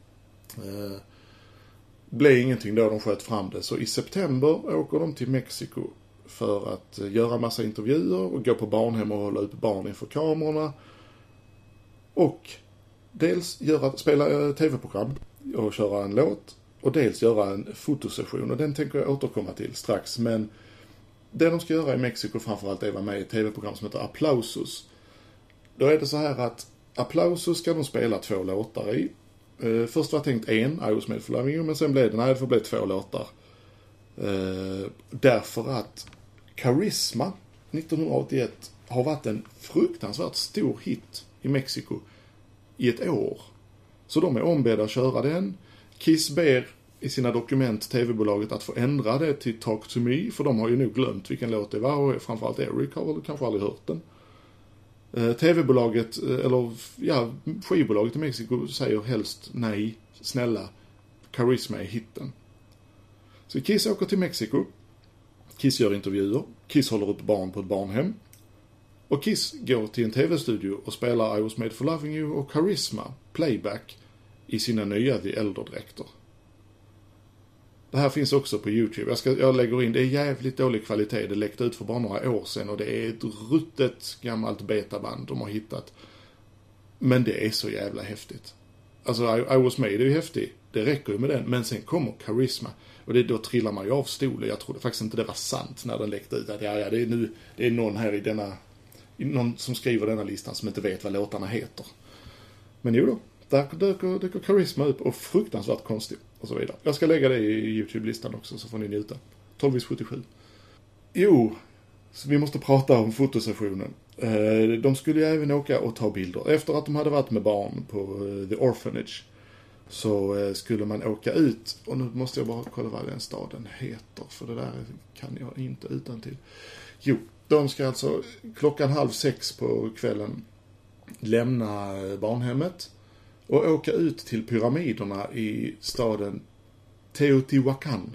Blev ingenting då, de sköt fram det. Så i september åker de till Mexiko för att göra massa intervjuer och gå på barnhem och hålla upp barn inför kamerorna. Och dels spela tv-program och köra en låt. Och dels göra en fotosession. Och den tänker jag återkomma till strax. Men det de ska göra i Mexiko framförallt är att vara med i ett tv-program som heter Aplausos. Då är det så här att Aplausos ska de spela 2 låtar i. Först var tänkt en, I Was Made For Loving You, men sen blev det, det får bli 2 låtar. Därför att Charisma 1981 har varit en fruktansvärt stor hit i Mexiko i ett år. Så de är ombedda att köra den. Kiss ber i sina dokument tv-bolaget att få ändra det till Talk To Me, för de har ju nog glömt vilken låt det var, och framförallt Eric har väl kanske aldrig hört den. Tv-bolaget, eller skivbolaget i Mexiko säger helst nej, snälla, Charisma är hitten. Så Kiss åker till Mexiko, Kiss gör intervjuer, Kiss håller upp barn på ett barnhem, och Kiss går till en tv-studio och spelar I Was Made For Loving You och Charisma, playback, i sina nya The Elder-dräkter. Det här finns också på YouTube. Jag lägger in, det är jävligt dålig kvalitet. Det läckte ut för bara några år sedan och det är ett ruttet gammalt betaband de har hittat. Men det är så jävla häftigt. Alltså I Was Made är ju häftig. Det räcker ju med den. Men sen kommer Charisma. Och då trillar man ju av stolen. Jag trodde faktiskt inte det var sant när den läckte ut. Att det är någon här någon som skriver denna listan som inte vet vad låtarna heter. Men jo då. Där dyker Charisma upp och fruktansvärt konstigt och så vidare. Jag ska lägga det i YouTube-listan också så får ni njuta. 12:77. Jo, så vi måste prata om fotosessionen. De skulle ju även åka och ta bilder. Efter att de hade varit med barn på The Orphanage så skulle man åka ut. Och nu måste jag bara kolla vad den staden heter, för det där kan jag inte utantill. Jo, de ska alltså 5:30 på kvällen lämna barnhemmet och åka ut till pyramiderna i staden Teotihuacan.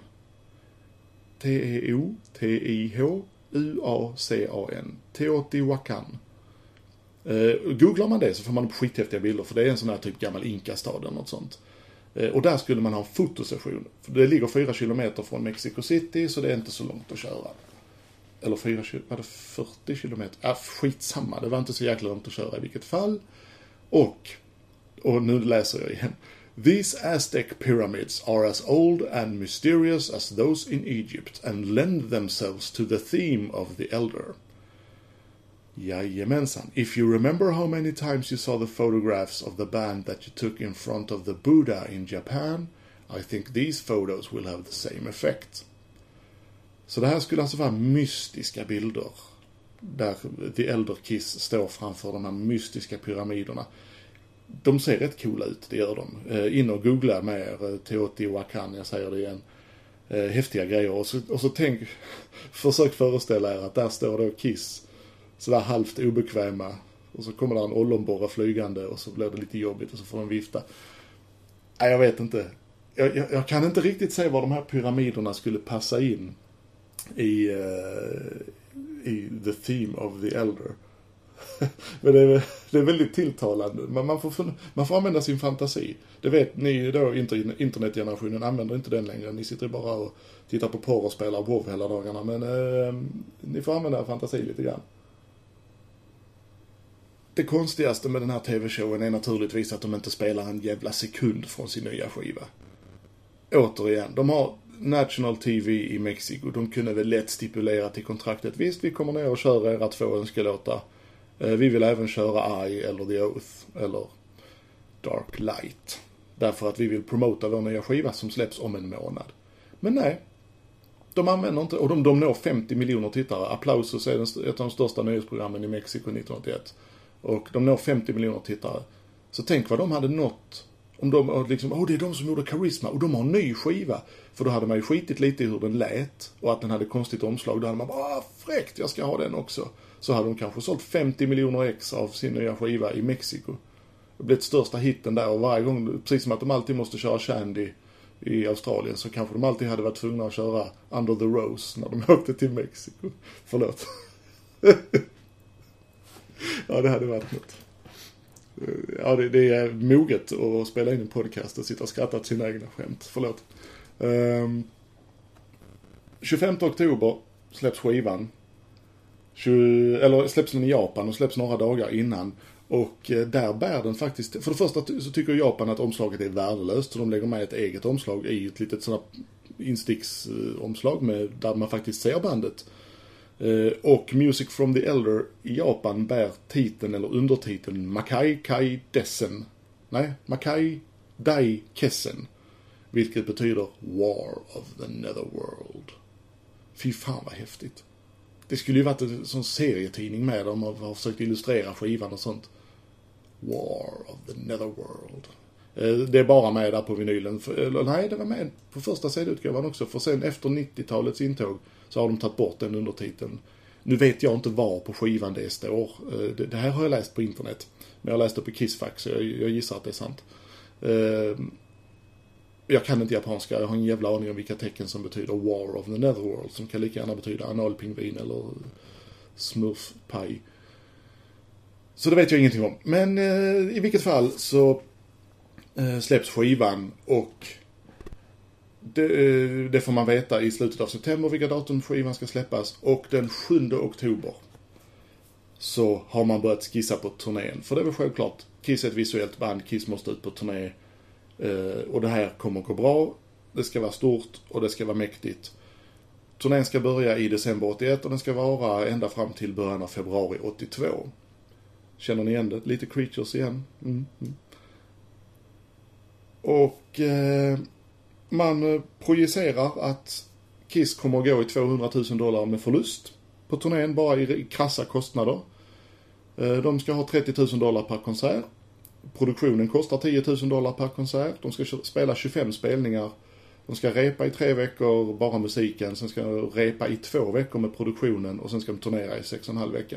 Teotihuacan. Teotihuacan. Googlar man det så får man upp skithäftiga bilder, för det är en sån här typ gammal Inka-stad eller något sånt. Och där skulle man ha en fotosession. För det ligger 4 kilometer från Mexico City, så det är inte så långt att köra. Eller 40 kilometer? Skitsamma, det var inte så jäkla långt att köra i vilket fall. Och nu läser jag igen. These Aztec pyramids are as old and mysterious as those in Egypt and lend themselves to the theme of the elder. Jajamensan. If you remember how many times you saw the photographs of the band that you took in front of the Buddha in Japan, I think these photos will have the same effect. Så det här skulle alltså vara mystiska bilder där The Elder Kiss står framför de här mystiska pyramiderna. De ser rätt coola ut, det gör de. In och googla mer Teotihuacan, jag säger det igen. Häftiga grejer. Och så försök föreställa er att där står då Kiss, sådär halvt obekväma. Och så kommer där en ollonborre flygande och så blir det lite jobbigt och så får de vifta. Nej, jag vet inte. Jag kan inte riktigt se var de här pyramiderna skulle passa in i the theme of the elder. Men det är väldigt tilltalande. Man får använda sin fantasi. Det vet ni då, internetgenerationen använder inte den längre. Ni sitter bara och tittar på porr och spelar WoW hela dagarna. Men ni får använda fantasi lite grann. Det konstigaste med den här tv-showen är naturligtvis att de inte spelar en jävla sekund från sin nya skiva. Återigen, de har National TV i Mexiko. De kunde väl lätt stipulera till kontraktet. Visst, vi kommer ner och kör era 2 önskelåtar. Vi vill även köra I eller The Oath eller Dark Light. Därför att vi vill promota vår nya skiva som släpps om en månad. Men nej, de använder inte, och de når 50 miljoner tittare. Applausos är ett av de största nyhetsprogrammen i Mexiko 1981. Och de når 50 miljoner tittare. Så tänk vad de hade nått om de liksom, det är de som gjorde Karisma och de har en ny skiva. För då hade man ju skitit lite i hur den lät och att den hade konstigt omslag. Då hade man bara, fräckt, jag ska ha den också. Så hade de kanske sålt 50 miljoner ex av sin nya skiva i Mexiko. Det blev ett största hitten där, och varje gång, precis som att de alltid måste köra Shandy i Australien, så kanske de alltid hade varit tvungna att köra Under the Rose när de åkte till Mexiko. Förlåt. Ja, det hade varit något. Ja, det är moget att spela in en podcast och sitta och skratta till sina egna skämt. Förlåt. 25 oktober släpps skivan. Eller släpps den i Japan och släpps några dagar innan. Och där bär den faktiskt... För det första så tycker Japan att omslaget är värdelöst. Så de lägger med ett eget omslag i ett litet sådant insticksomslag där man faktiskt ser bandet. Och Music from the Elder i Japan bär titeln eller undertiteln Makai Dai Kessen. Vilket betyder War of the Netherworld. Fy fan vad häftigt. Det skulle ju varit en sån serietidning med dem och har försökt illustrera skivan och sånt. War of the Netherworld. Det är bara med där på vinylen. Nej, det var med på första CD-utgåvan också. För sen efter 90-talets intåg så har de tagit bort den undertiteln. Nu vet jag inte var på skivan det står. Det här har jag läst på internet. Men jag har läst det på Kissfax, så jag gissar att det är sant. Jag kan inte japanska. Jag har en jävla aning om vilka tecken som betyder War of the Netherworld. Som kan lika gärna betyda analpingvin eller smurfpaj. Så det vet jag ingenting om. Men i vilket fall så släpps skivan och det får man veta i slutet av september vilka datum skivan ska släppas. Och den 7 oktober så har man börjat skissa på turnén. För det är väl självklart, Kiss är ett visuellt band, Kiss måste ut på turné. Och det här kommer gå bra. Det ska vara stort och det ska vara mäktigt. Turnén ska börja i december 81 och den ska vara ända fram till början av februari 82. Känner ni igen det? Lite Creatures igen. Och man projicerar att Kiss kommer att gå i $200,000 med förlust på turnén, bara i krassa kostnader. De ska ha $30,000 per konsert. Produktionen kostar $10,000 per konsert. De ska spela 25 spelningar. De ska repa i 3 veckor, bara musiken. Sen ska de repa i 2 veckor med produktionen. Och sen ska de turnera i 6,5 veckor.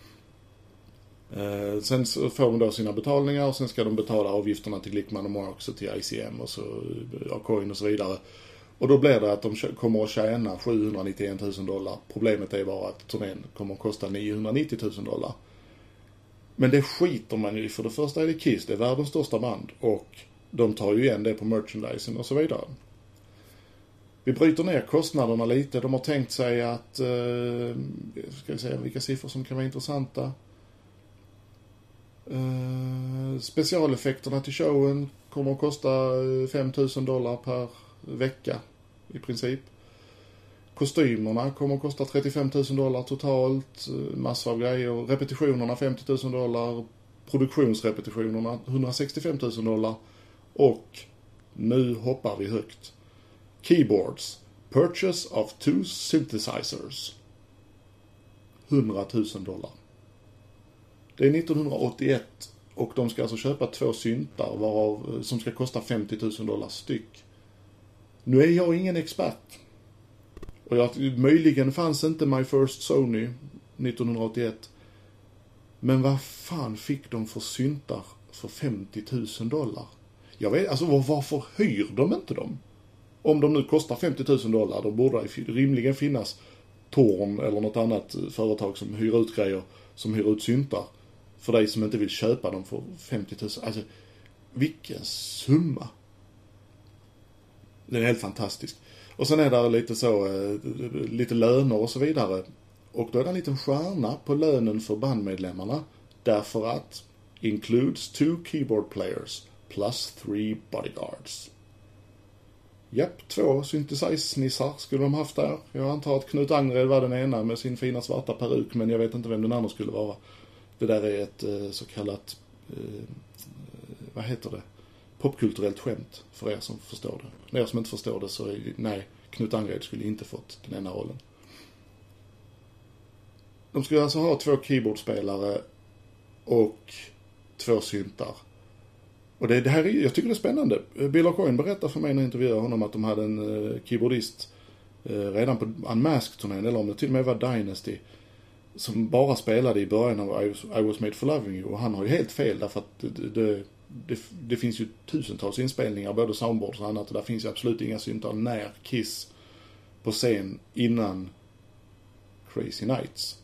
Sen så får de då sina betalningar. Och sen ska de betala avgifterna till Glickman och Marks och till ICM och så Coin och så vidare. Och då blir det att de kommer att tjäna $791,000. Problemet är bara att turnén kommer att kosta $990,000. Men det skiter man ju. För det första är det Kiss, det är världens största band. Och de tar ju igen det på merchandising och så vidare. Vi bryter ner kostnaderna lite. De har tänkt sig att... ska vi se vilka siffror som kan vara intressanta. Specialeffekterna till showen kommer att kosta $5,000 per vecka i princip. Kostymerna kommer att kosta $35,000 totalt. Massor av grejer. Repetitionerna $50,000. Produktionsrepetitionerna $165,000. Och nu hoppar vi högt. Keyboards. Purchase of 2 synthesizers. $100,000. Det är 1981 och de ska alltså köpa 2 syntar varav, som ska kosta $50,000 styck. Nu är jag ingen expert. Och möjligen fanns inte My First Sony 1981. Men vad fan fick de för syntar för $50,000? Jag vet, alltså varför hyr de inte dem? Om de nu kostar $50,000, då borde det rimligen finnas Torn eller något annat företag som hyr ut grejer, som hyr ut syntar för dig som inte vill köpa dem för $50,000. Alltså, vilken summa! Det är helt fantastiskt. Och sen är det lite löner och så vidare. Och då är det en liten stjärna på lönen för bandmedlemmarna. Därför att includes 2 keyboard players plus 3 bodyguards. Japp, 2 synthesize-nissar skulle de haft där. Jag antar att Knut Angred var den ena med sin fina svarta peruk, men jag vet inte vem den andra skulle vara. Det där är ett så kallat, popkulturellt skämt för er som förstår det. När er som inte förstår det så nej, Knut Angered skulle inte fått den ena rollen. De skulle alltså ha 2 keyboardspelare och 2 syntar. Och det här jag tycker det är spännande. Bill O'Coin berättar för mig när jag intervjuade honom att de hade en keyboardist redan på Unmasked-turnén, eller om det till och med var Dynasty, som bara spelade i början av I Was Made For Loving You. Och han har ju helt fel, därför att det finns ju tusentals inspelningar, både soundboards och annat, och där finns ju absolut inga syntar när Kiss på scen innan Crazy Nights.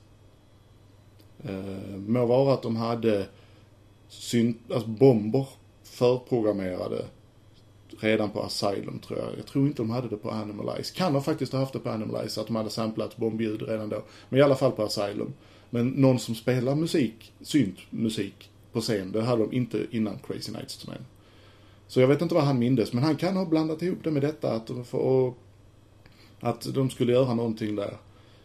Må vara att de hade bomber förprogrammerade redan på Asylum, tror jag. Jag tror inte de hade det på Animalize. Kan de faktiskt ha haft det på Animalize, att de hade samplat bombljud redan då. Men i alla fall på Asylum. Men någon som spelar syntmusik på scen, det hade de inte innan Crazy Nights-turnén. Så jag vet inte vad han mindes, men han kan ha blandat ihop det med detta, att de skulle göra någonting där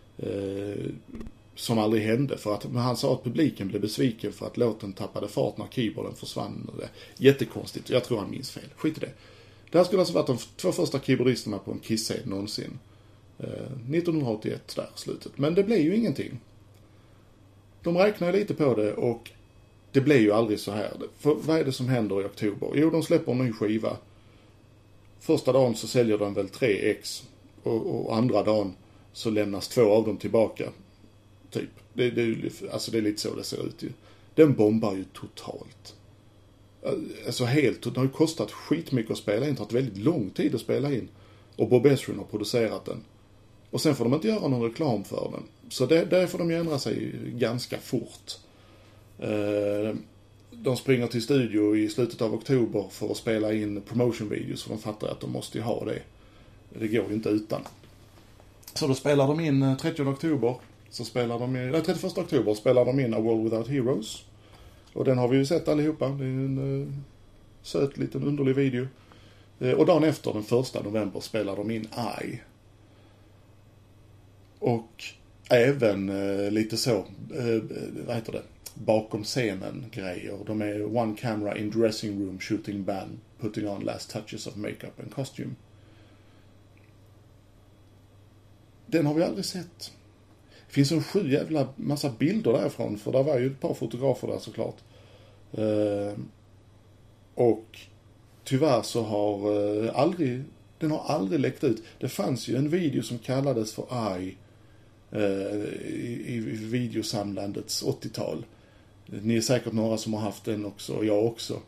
som aldrig hände. För att han sa att publiken blev besviken för att låten tappade fart när keyboarden försvann. Jättekonstigt, jag tror han minns fel. Skit i det. Det här skulle alltså varit de 2 första keyboardisterna på en Kiss-scen någonsin. 1981 där slutet. Men det blev ju ingenting. De räknar lite på det och det blev ju aldrig så här. För vad är det som händer i oktober? Jo, de släpper en ny skiva. Första dagen så säljer de väl 3 ex. Och andra dagen så lämnas 2 av dem tillbaka. Typ. Det är lite så det ser ut ju. Den bombar ju totalt. Alltså helt. Det har ju kostat skitmycket att spela in. Det har tagit väldigt lång tid att spela in. Och Bob Ezrin har producerat den. Och sen får de inte göra någon reklam för den. Så där får de ju ändra sig ganska fort. De springer till studio i slutet av oktober för att spela in promotion videos. För de fattar att de måste ju ha det. Det går ju inte utan. Så då spelar de in 30 oktober. Så spelar de in, 31 oktober spelar de in A World Without Heroes. Och den har vi ju sett allihopa. Det är en söt liten underlig video. Och dagen efter, den 1 november, spelar de in I. Och även lite så, vad heter det? Bakom scenen grejer. De är one camera in dressing room shooting band putting on last touches of makeup and costume. Den har vi aldrig sett. Det finns en 7 jävla massa bilder därifrån, för där var ju ett par fotografer där såklart. Och tyvärr så har den har aldrig läckt ut. Det fanns ju en video som kallades för I i videosamlandets 80-tal. Ni är säkert några som har haft den också, och jag också.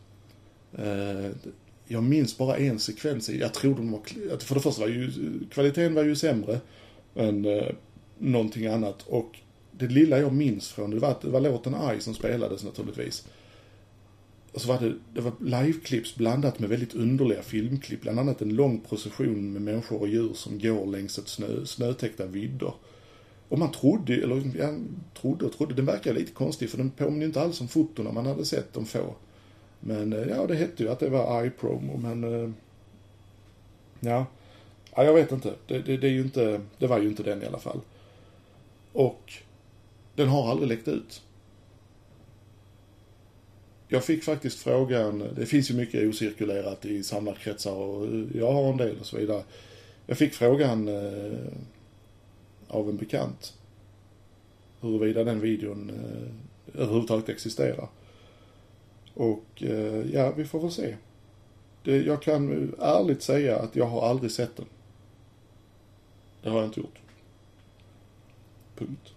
Jag minns bara en sekvens. Jag tror de var, för det första var ju kvaliteten var ju sämre än någonting annat, och det lilla jag minns från det var låten I som spelades naturligtvis. Och så var det var liveklips blandat med väldigt underliga filmklipp, bland annat en lång procession med människor och djur som går längs ett snötäckta vidder. Och man trodde, den verkar lite konstig, för den påminner inte alls om fotorna man hade sett dem få. Men ja, det hette ju att det var iPromo, men ja, jag vet inte. Det var ju inte den i alla fall. Och den har aldrig läckt ut. Jag fick faktiskt frågan, det finns ju mycket ocirkulerat i samlarkretsar och jag har en del och så vidare. Jag fick frågan av en bekant huruvida den videon överhuvudtaget existerar. Och ja, vi får väl se. Jag kan ärligt säga att jag har aldrig sett den. Det har jag inte gjort. Punkt.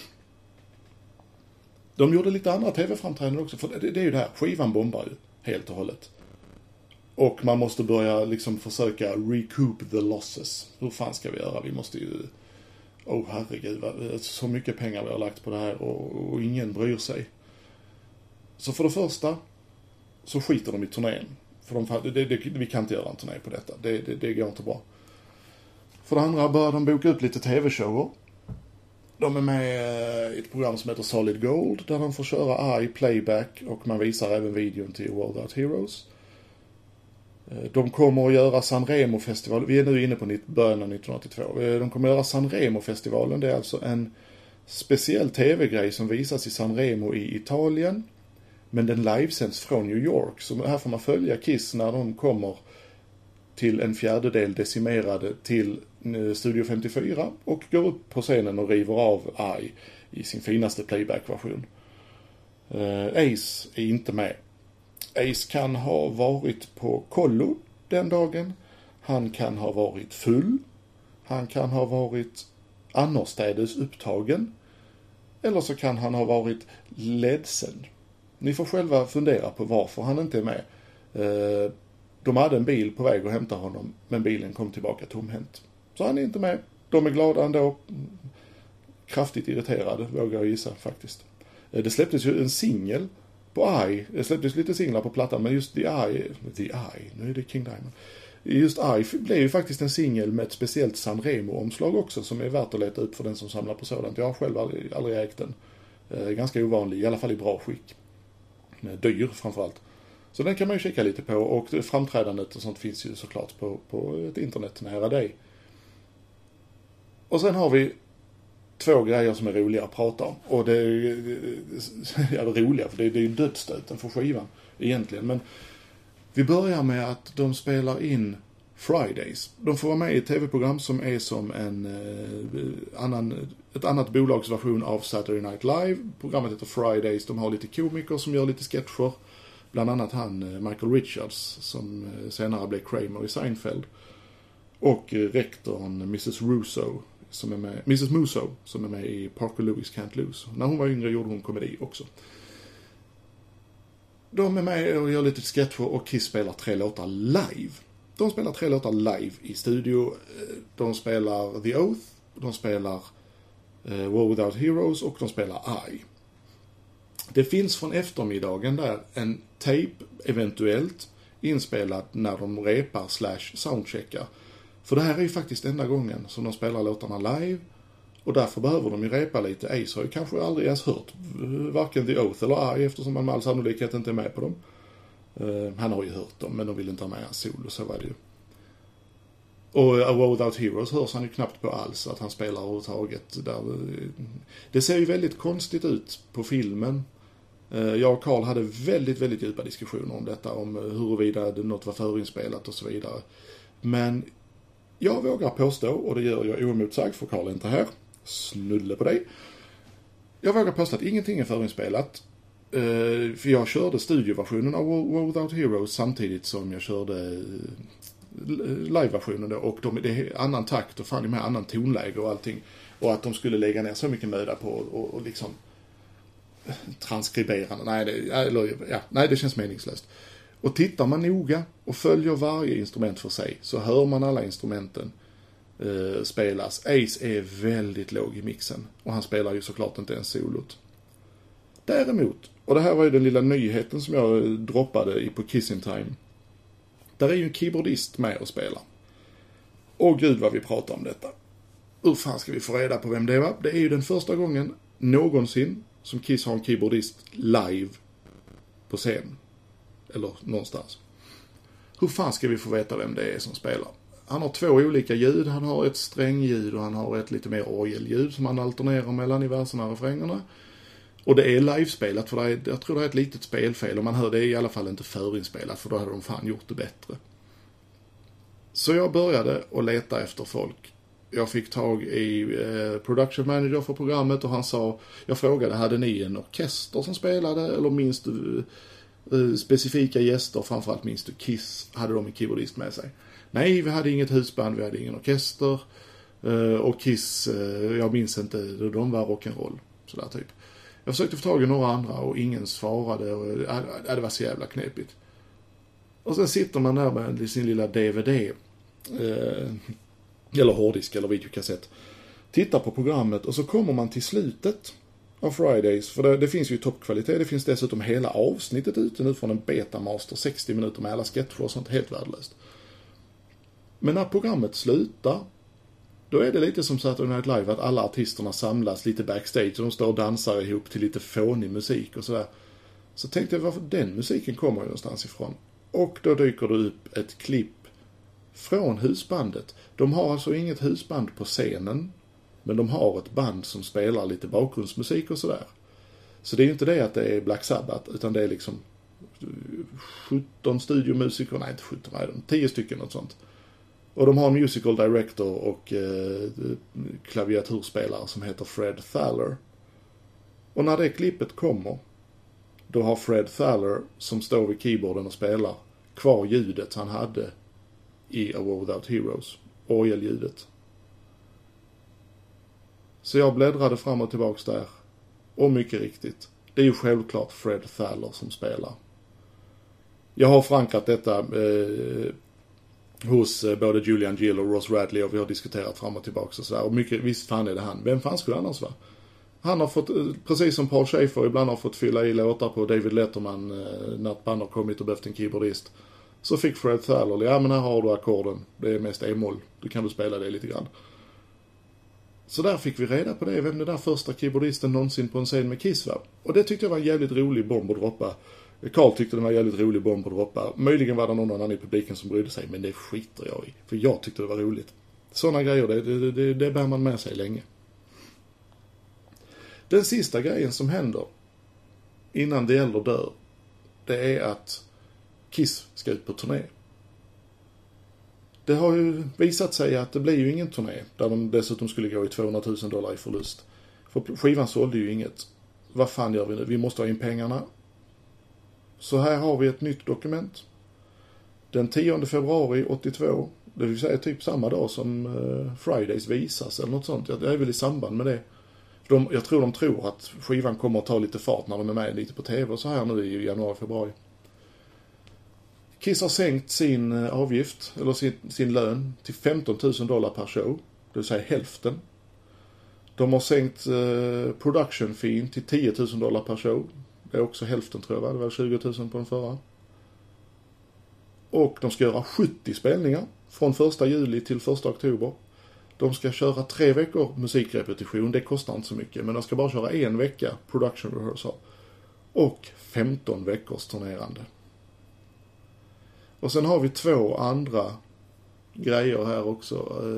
De gjorde lite andra tv-framträdanden också, för det är ju det här, skivan bombar ju helt och hållet. Och man måste börja liksom försöka recoup the losses. Hur fan ska vi göra? Vi måste ju, herregud, så mycket pengar vi har lagt på det här och ingen bryr sig. Så för det första så skiter de i turnén. För vi kan inte göra en turné på detta. Det går inte bra. För det andra börjar de boka ut lite tv-shower. De är med i ett program som heter Solid Gold, där de får köra playback, och man visar även videon till World Without Heroes. De kommer att göra Sanremo-festival. Vi är nu inne på början av 1982. De kommer att göra Sanremo-festivalen. Det är alltså en speciell tv-grej som visas i Sanremo i Italien. Men den livesänds från New York. Så här får man följa Kiss när de kommer till en fjärdedel decimerade till Studio 54 och går upp på scenen och river av I i sin finaste playback-version. Ace är inte med. Ace kan ha varit på kollo den dagen. Han kan ha varit full. Han kan ha varit annorstädes upptagen. Eller så kan han ha varit ledsen. Ni får själva fundera på varför han inte är med. De hade en bil på väg att hämta honom, men bilen kom tillbaka tomhänt. Så han är inte med. De är glada ändå. Kraftigt irriterade, vågar jag gissa faktiskt. Det släpptes ju en singel på I. Det släpptes lite singlar på plattan, men just The Eye, nu är det King Diamond. Just I blev ju faktiskt en singel med ett speciellt Sanremo-omslag också, som är värt att leta upp för den som samlar på sådant. Jag har själv aldrig ägt den. Ganska ovanlig, i alla fall i bra skick. Dyr framförallt. Så den kan man ju kika lite på, och framträdandet och sånt finns ju såklart på ett internet nära dig. Och sen har vi 2 grejer som är roliga att prata om. Och det är roliga, för det är ju dödsstöten för skivan egentligen. Men vi börjar med att de spelar in Fridays. De får vara med i ett tv-program som är som ett annat bolagsversion av Saturday Night Live. Programmet heter Fridays. De har lite komiker som gör lite sketcher. Bland annat han Michael Richards, som senare blev Kramer i Seinfeld. Och rektorn Mrs. Musso, som är med i Parker Lewis Can't Lose. När hon var yngre gjorde hon komedi också. De är med och gör lite sketcher, och Kiss spelar 3 låtar live. De spelar 3 låtar live i studio. De spelar The Oath, de spelar War Without Heroes, och de spelar I. Det finns från eftermiddagen där en tape eventuellt inspelad när de repar / soundcheckar. För det här är ju faktiskt enda gången som de spelar låtarna live, och därför behöver de ju repa lite. Ace har ju kanske aldrig ens hört varken The Oath eller I, eftersom man med all sannolikhet inte är med på dem. Han har ju hört dem, men de vill inte ha med hans solo, så var det ju. Och A War Without Heroes hörs han ju knappt på alls, att han spelar överhuvudtaget. Det ser ju väldigt konstigt ut på filmen. Jag och Carl hade väldigt, väldigt djupa diskussioner om detta, om huruvida något var förinspelat och så vidare. Men jag vågar påstå, och det gör jag oemotsagd för Carl är inte här, snulle på dig. Jag vågar påstå att ingenting är förinspelat. För jag körde studioversionen av War Without Heroes samtidigt som jag körde live-versionen, och det är annan takt och fan med annan tonläge och allting. Och att de skulle lägga ner så mycket möda på och liksom transkribera. Nej, det känns meningslöst. Och tittar man noga och följer varje instrument för sig, så hör man alla instrumenten spelas. Ace är väldigt låg i mixen, och han spelar ju såklart inte ens solot. Däremot, och det här var ju den lilla nyheten som jag droppade på Kissing Time, där är ju en keyboardist med och spelar. Och gud vad vi pratar om detta. Hur fan ska vi få reda på vem det var? Det är ju den första gången någonsin som Kiss har en keyboardist live på scen. Eller någonstans. Hur fan ska vi få veta vem det är som spelar? Han har 2 olika ljud. Han har ett strängljud och han har ett lite mer orgelljud som han alternerar mellan i verserna och refrängerna. Och det är livespelat, för jag tror det är ett litet spelfel, och man hör det i alla fall inte förinspelat, för då hade de fan gjort det bättre. Så jag började att leta efter folk. Jag fick tag i production manager för programmet, och han sa, jag frågade, hade ni en orkester som spelade, eller minst specifika gäster, framförallt minst du Kiss, hade de en keyboardist med sig? Nej, vi hade inget husband, vi hade ingen orkester, och Kiss, jag minns inte, de var rock'n'roll, sådär typ. Jag försökte få tag i några andra och ingen svarade, och det var så jävla knepigt. Och sen sitter man där med sin lilla DVD, eller hårddisk eller videokassett, tittar på programmet, och så kommer man till slutet av Fridays, för det finns ju toppkvalitet, det finns dessutom hela avsnittet ute nu från en Betamaster, 60 minuter med alla sketcher och sånt, helt värdelöst. Men när programmet slutar, då är det lite som Saturday Night Live, att alla artisterna samlas lite backstage och de står och dansar ihop till lite fånig musik och sådär. Så tänkte jag, varför den musiken kommer ju någonstans ifrån. Och då dyker det upp ett klipp från husbandet. De har alltså inget husband på scenen, men de har ett band som spelar lite bakgrundsmusik och sådär. Så det är ju inte det att det är Black Sabbath, utan det är liksom 17 studiomusiker, nej inte 17, nej, 10 stycken och sånt. Och de har en musical director och klaviaturspelare som heter Fred Thaler. Och när det klippet kommer, då har Fred Thaler, som står vid keyboarden och spelar, kvar ljudet han hade i A War Without Heroes. Orgelljudet. Så jag bläddrade fram och tillbaks där. Och mycket riktigt, det är ju självklart Fred Thaler som spelar. Jag har förankrat detta hos både Julian Gill och Ross Radley, och vi har diskuterat fram och tillbaka och sådär. Och mycket, visst fan är det han. Vem fan skulle annars vara? Han har fått, precis som Paul Schaefer ibland har fått fylla i låtar på David Letterman när ett band har kommit och behövt en keyboardist. Så fick Fred Thaler, ja men här har du ackorden. Det är mest E-moll. Du kan du spela det lite grann. Så där fick vi reda på det, vem den där första keyboardisten någonsin på en scen med Kiss var. Och det tyckte jag var en jävligt rolig bomb att droppa. Carl tyckte det var en jävligt rolig bomb att droppa. Möjligen var det någon annan i publiken som brydde sig, men det skiter jag i. För jag tyckte det var roligt. Sådana grejer, det bär man med sig länge. Den sista grejen som händer innan The Elder dör, det är att Kiss ska ut på turné. Det har ju visat sig att det blir ju ingen turné där de dessutom skulle gå i $200,000 i förlust. För skivan sålde ju inget. Vad fan gör vi nu? Vi måste ha in pengarna. Så här har vi ett nytt dokument. Den 10 februari 82, det vill säga typ samma dag som Fridays visas eller något sånt. Det är väl i samband med det. Jag tror de tror att skivan kommer att ta lite fart när de är med lite på tv och så här nu i januari-februari. Kiss har sänkt sin avgift, eller sin lön, till $15,000 per show. Det vill säga hälften. De har sänkt production fee till $10,000 per show. Det är också hälften tror jag, det var 20,000 på den förra. Och de ska göra 70 spelningar från 1 juli till 1 oktober. De ska köra 3 veckor musikrepetition, det kostar inte så mycket. Men de ska bara köra 1 vecka production rehearsal. Och 15 veckors turnerande. Och sen har vi 2 andra grejer här också.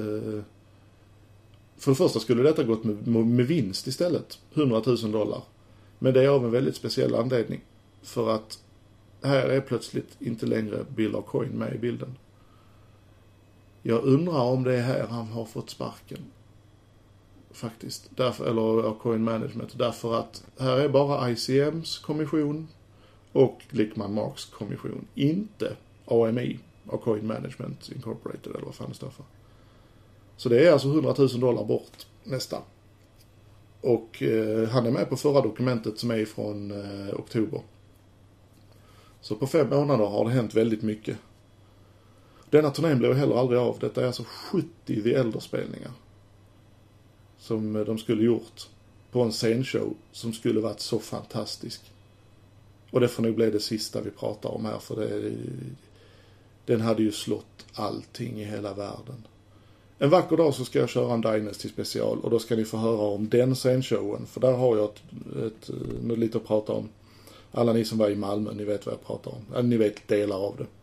För det första skulle detta gått med vinst istället. $100,000. Men det är av en väldigt speciell anledning. För att här är plötsligt inte längre Bill Aucoin med i bilden. Jag undrar om det är här han har fått sparken. Faktiskt. Eller Aucoin Management. Därför att här är bara ICMs kommission och Glickman Marks kommission. Inte AMI, Aucoin Management Incorporated eller vad fan det står för. Så det är alltså $100,000 bort nästan. Och han är med på förra dokumentet som är från oktober. Så på 5 månader har det hänt väldigt mycket. Denna turnén blev heller aldrig av. Detta är alltså 70 The Elder-spelningar. Som de skulle gjort på en scenshow som skulle varit så fantastisk. Och det får nog bli det sista vi pratar om här. För den hade ju slått allting i hela världen. En vacker dag så ska jag köra en Dynasty special. Och då ska ni få höra om den scenshowen. För där har jag något lite att prata om. Alla ni som var i Malmö, ni vet vad jag pratar om. Ni vet delar av det.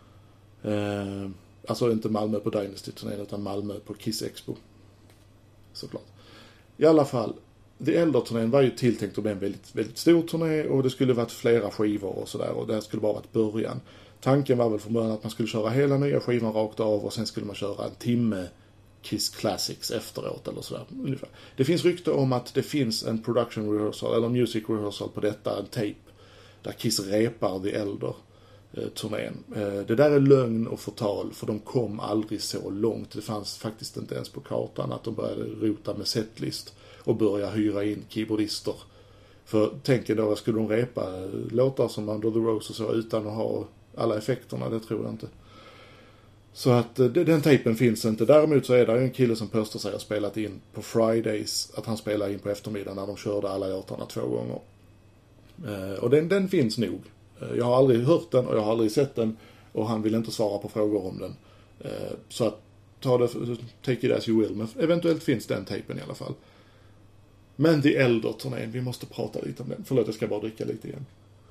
Alltså inte Malmö på Dynasty-turnén utan Malmö på Kiss Expo. Såklart. I alla fall, The Elder-turnén var ju tilltänkt att bli en väldigt, väldigt stor turné och det skulle varit flera skivor och sådär och det här skulle bara varit början. Tanken var väl från början att man skulle köra hela nya skivan rakt av och sen skulle man köra en timme Kiss Classics efteråt eller sådär ungefär. Det finns rykte om att det finns en production rehearsal eller music rehearsal på detta, en tape där Kiss repar The Elder turnén. Det där är lögn och förtal för de kom aldrig så långt. Det fanns faktiskt inte ens på kartan att de började rota med setlist och börja hyra in keyboardister. För tänk er då, skulle de repa låtar som Under the Rose och så utan att ha alla effekterna, det tror jag inte. Så att den tapen finns inte. Däremot så är det en kille som påstår sig ha spelat in på Fridays, att han spelade in på eftermiddagen när de körde alla låtarna 2 gånger. Och den finns nog. Jag har aldrig hört den och jag har aldrig sett den och han vill inte svara på frågor om den. Så att take it as you will, men eventuellt finns den tapen i alla fall. Men The Elder-turnén, vi måste prata lite om den. Förlåt, jag ska bara dricka lite igen.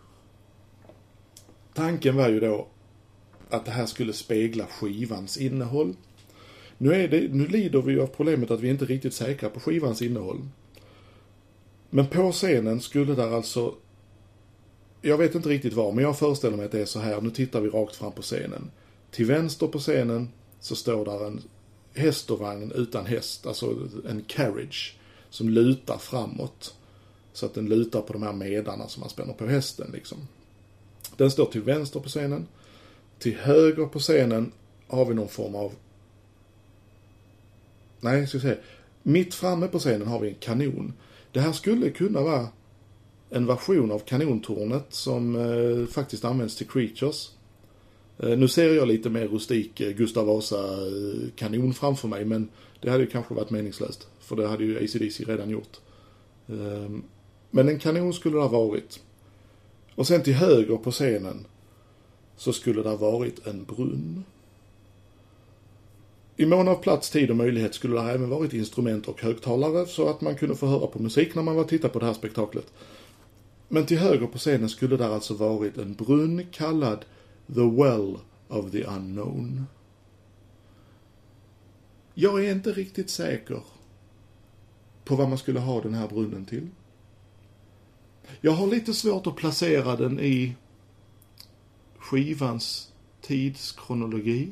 Tanken var ju då att det här skulle spegla skivans innehåll. Nu lider vi av problemet att vi inte är riktigt säkra på skivans innehåll. Men på scenen skulle där alltså, jag vet inte riktigt var, men jag föreställer mig att det är så här. Nu tittar vi rakt fram på scenen. Till vänster på scenen så står där en häst och vagn utan häst, alltså en carriage som lutar framåt. Så att den lutar på de här medarna som man spänner på hästen liksom. Den står till vänster på scenen. Till höger på scenen har vi någon form av... Nej, ska jag säga. Mitt framme på scenen har vi en kanon. Det här skulle kunna vara en version av kanontornet som faktiskt används till Creatures. Nu ser jag lite mer rustik Gustav Vasa kanon framför mig, men det hade ju kanske varit meningslöst. För det hade ju AC/DC redan gjort. Men en kanon skulle det ha varit. Och sen till höger på scenen så skulle det ha varit en brunn. I mån av plats, tid och möjlighet skulle det ha även varit instrument och högtalare så att man kunde få höra på musik när man var titta på det här spektaklet. Men till höger på scenen skulle det alltså varit en brunn kallad The Well of the Unknown. Jag är inte riktigt säker på vad man skulle ha den här brunnen till. Jag har lite svårt att placera den i skivans tidskronologi.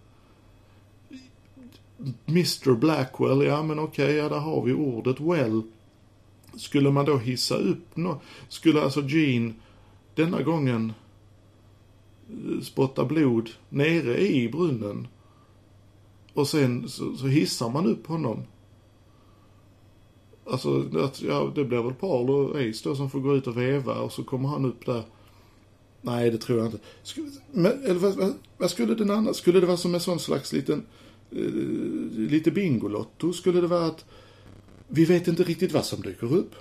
Mr. Blackwell, ja men okej, ja, där har vi ordet well. Skulle man då hissa upp skulle alltså Gene denna gången spotta blod nere i brunnen och sen så hissar man upp honom. Alltså, det blir väl Paul och Ace då som får gå ut och veva och så kommer han upp där. Nej, det tror jag inte. Vad skulle den andra? Skulle det vara som en sån slags lite bingolotto? Skulle det vara att vi vet inte riktigt vad som dyker upp?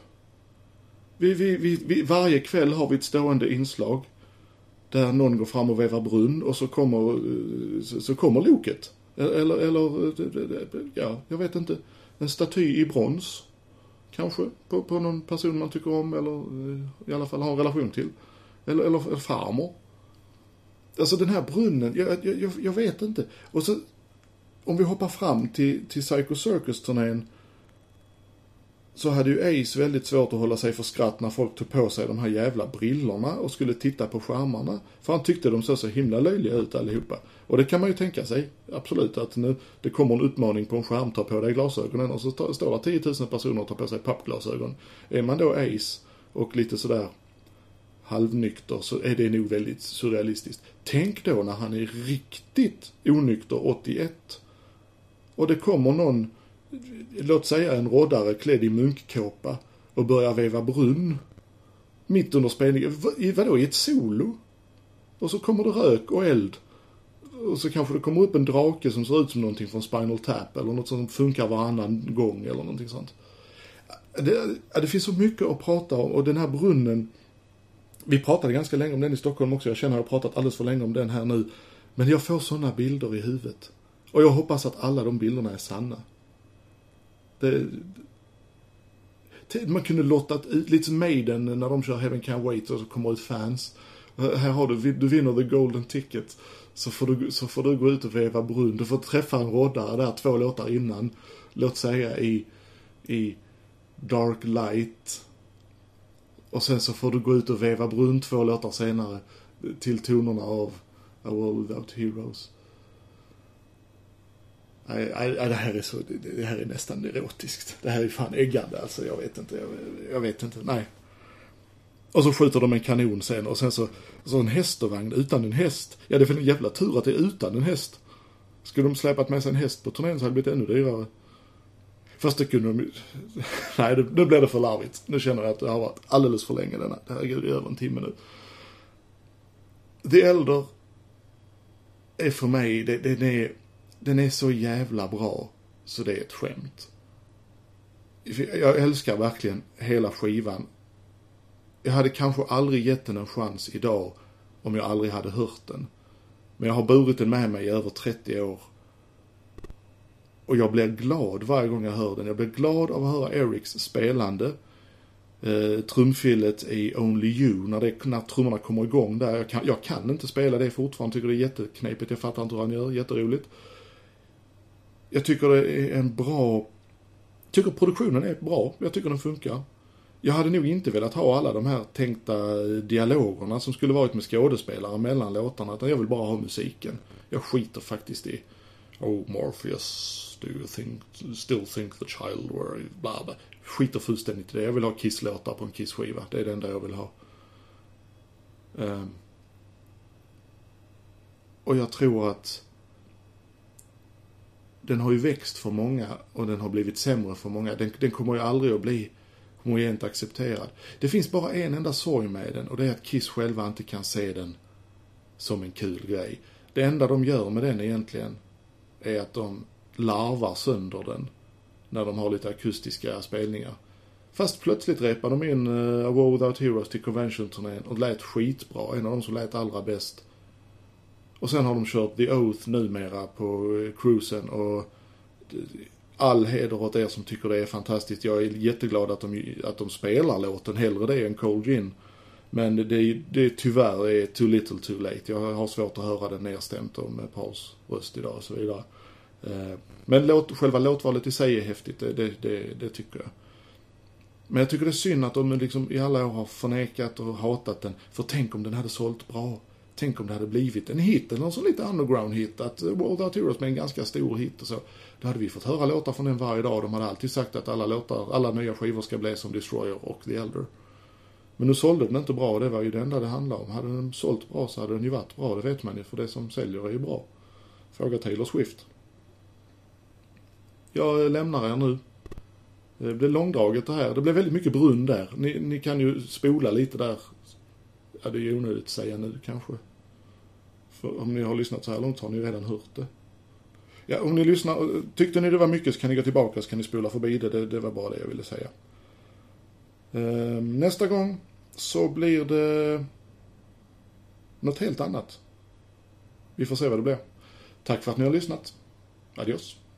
Varje kväll har vi ett stående inslag där någon går fram och vevar brunn och så kommer loket. Eller ja, jag vet inte. En staty i brons. Kanske på någon person man tycker om eller i alla fall har en relation till. Eller farmor. Alltså den här brunnen, jag vet inte. Och så om vi hoppar fram till Psycho Circus-turnén så hade ju Ace väldigt svårt att hålla sig för skratt när folk tog på sig de här jävla brillorna och skulle titta på skärmarna. För han tyckte de såg så himla löjliga ut allihopa. Och det kan man ju tänka sig, absolut, att nu det kommer en utmaning på en skärm, ta på dig glasögonen och så står det 10 000 personer och tar på sig pappglasögon. Är man då Ace och lite sådär halvnykter så är det nog väldigt surrealistiskt. Tänk då när han är riktigt onykter 81 och det kommer någon, låt säga en roddare klädd i munkkåpa och börjar veva brunn mitt under spelningen. Vadå, i ett solo? Och så kommer det rök och eld. Och så kanske det kommer upp en drake som ser ut som någonting från Spinal Tap eller något som funkar varannan gång eller någonting sånt. Det finns så mycket att prata om och den här brunnen, vi pratade ganska länge om den i Stockholm också. Jag känner att jag har pratat alldeles för länge om den här nu. Men jag får sådana bilder i huvudet. Och jag hoppas att alla de bilderna är sanna. Man kunde låta ut lite som Maiden när de kör Heaven Can't Wait och så kommer ut fans. Här har du vinner the golden ticket. Så får du gå ut och veva brunn. Du får träffa en roddare där 2 låtar innan. Låt säga i Dark Light. Och sen så får du gå ut och veva brunn 2 låtar senare till tonerna av A World Without Heroes. Det här är nästan erotiskt. Det här är fan äggande, alltså jag vet inte, nej. Och så skjuter de en kanon sen och sen så en hästovagn utan en häst. Ja, det är för en jävla tur att det är utan en häst. Skulle de släpat med sig en häst på turnén så hade det blivit ännu dyrare. Fast det kunde de... Nej, nu blev det för larvigt. Nu känner jag att det har varit alldeles för länge denna. Det här går över en timme nu. The Elder är för mig... Den är så jävla bra så det är ett skämt. Jag älskar verkligen hela skivan. Jag hade kanske aldrig gett den en chans idag om jag aldrig hade hört den. Men jag har burit den med mig i över 30 år. Och jag blir glad varje gång jag hör den. Jag blir glad av att höra Erics spelande. Trumfillet i Only You. När trummorna kommer igång där. Jag kan inte spela det fortfarande. Tycker det är jätteknepigt. Jag fattar inte hur han gör. Jätteroligt. Jag tycker det är en bra... tycker produktionen är bra. Jag tycker den funkar. Jag hade nog inte velat ha alla de här tänkta dialogerna som skulle varit med skådespelare mellan låtarna. Utan jag vill bara ha musiken. Jag skiter faktiskt i Oh, Morpheus, do you still think the child were... Bla bla. Skiter fullständigt i det. Jag vill ha Kiss-låtar på en Kiss-skiva. Det är det enda jag vill ha. Och jag tror att den har ju växt för många och den har blivit sämre för många. Den kommer ju aldrig att bli homogent accepterad. Det finns bara en enda sorg med den, och det är att Kiss själva inte kan se den som en kul grej. Det enda de gör med den egentligen är att de larvar sönder den när de har lite akustiska spelningar. Fast plötsligt repar de in A War Without Heroes till Convention-turnén och lät skitbra. En av dem som lät allra bäst. Och sen har de kört The Oath numera på cruisen, och all heder åt er som tycker det är fantastiskt. Jag är jätteglad att de spelar låten, hellre det än Cold Gin. Men det tyvärr är too little too late. Jag har svårt att höra den nedstämt med Pauls röst idag och så vidare. Men själva låtvalet i sig är häftigt, det tycker jag. Men jag tycker det är synd att de liksom i alla år har förnekat och hatat den. För tänk om den hade sålt bra. Tänk om det hade blivit en hit, eller någon sån lite underground hit. Att World Without Heroes med en ganska stor hit och så. Då hade vi fått höra låtar från den varje dag. De hade alltid sagt att alla nya skivor ska bli som Destroyer och The Elder. Men nu sålde den inte bra, och det var ju det enda det handlade om. Hade den sålt bra så hade den ju varit bra, det vet man ju. För det som säljer är ju bra. Fråga Taylor Swift. Jag lämnar er nu. Det blev långdraget det här. Det blev väldigt mycket brunn där. Ni kan ju spola lite där. Ja, det är ju onödigt att säga nu kanske. För om ni har lyssnat så här långt har ni ju redan hört det. Ja, om ni lyssnar, tyckte ni det var mycket så kan ni gå tillbaka, så kan ni spola förbi det. Det var bara det jag ville säga. Nästa gång så blir det något helt annat. Vi får se vad det blir. Tack för att ni har lyssnat. Adios.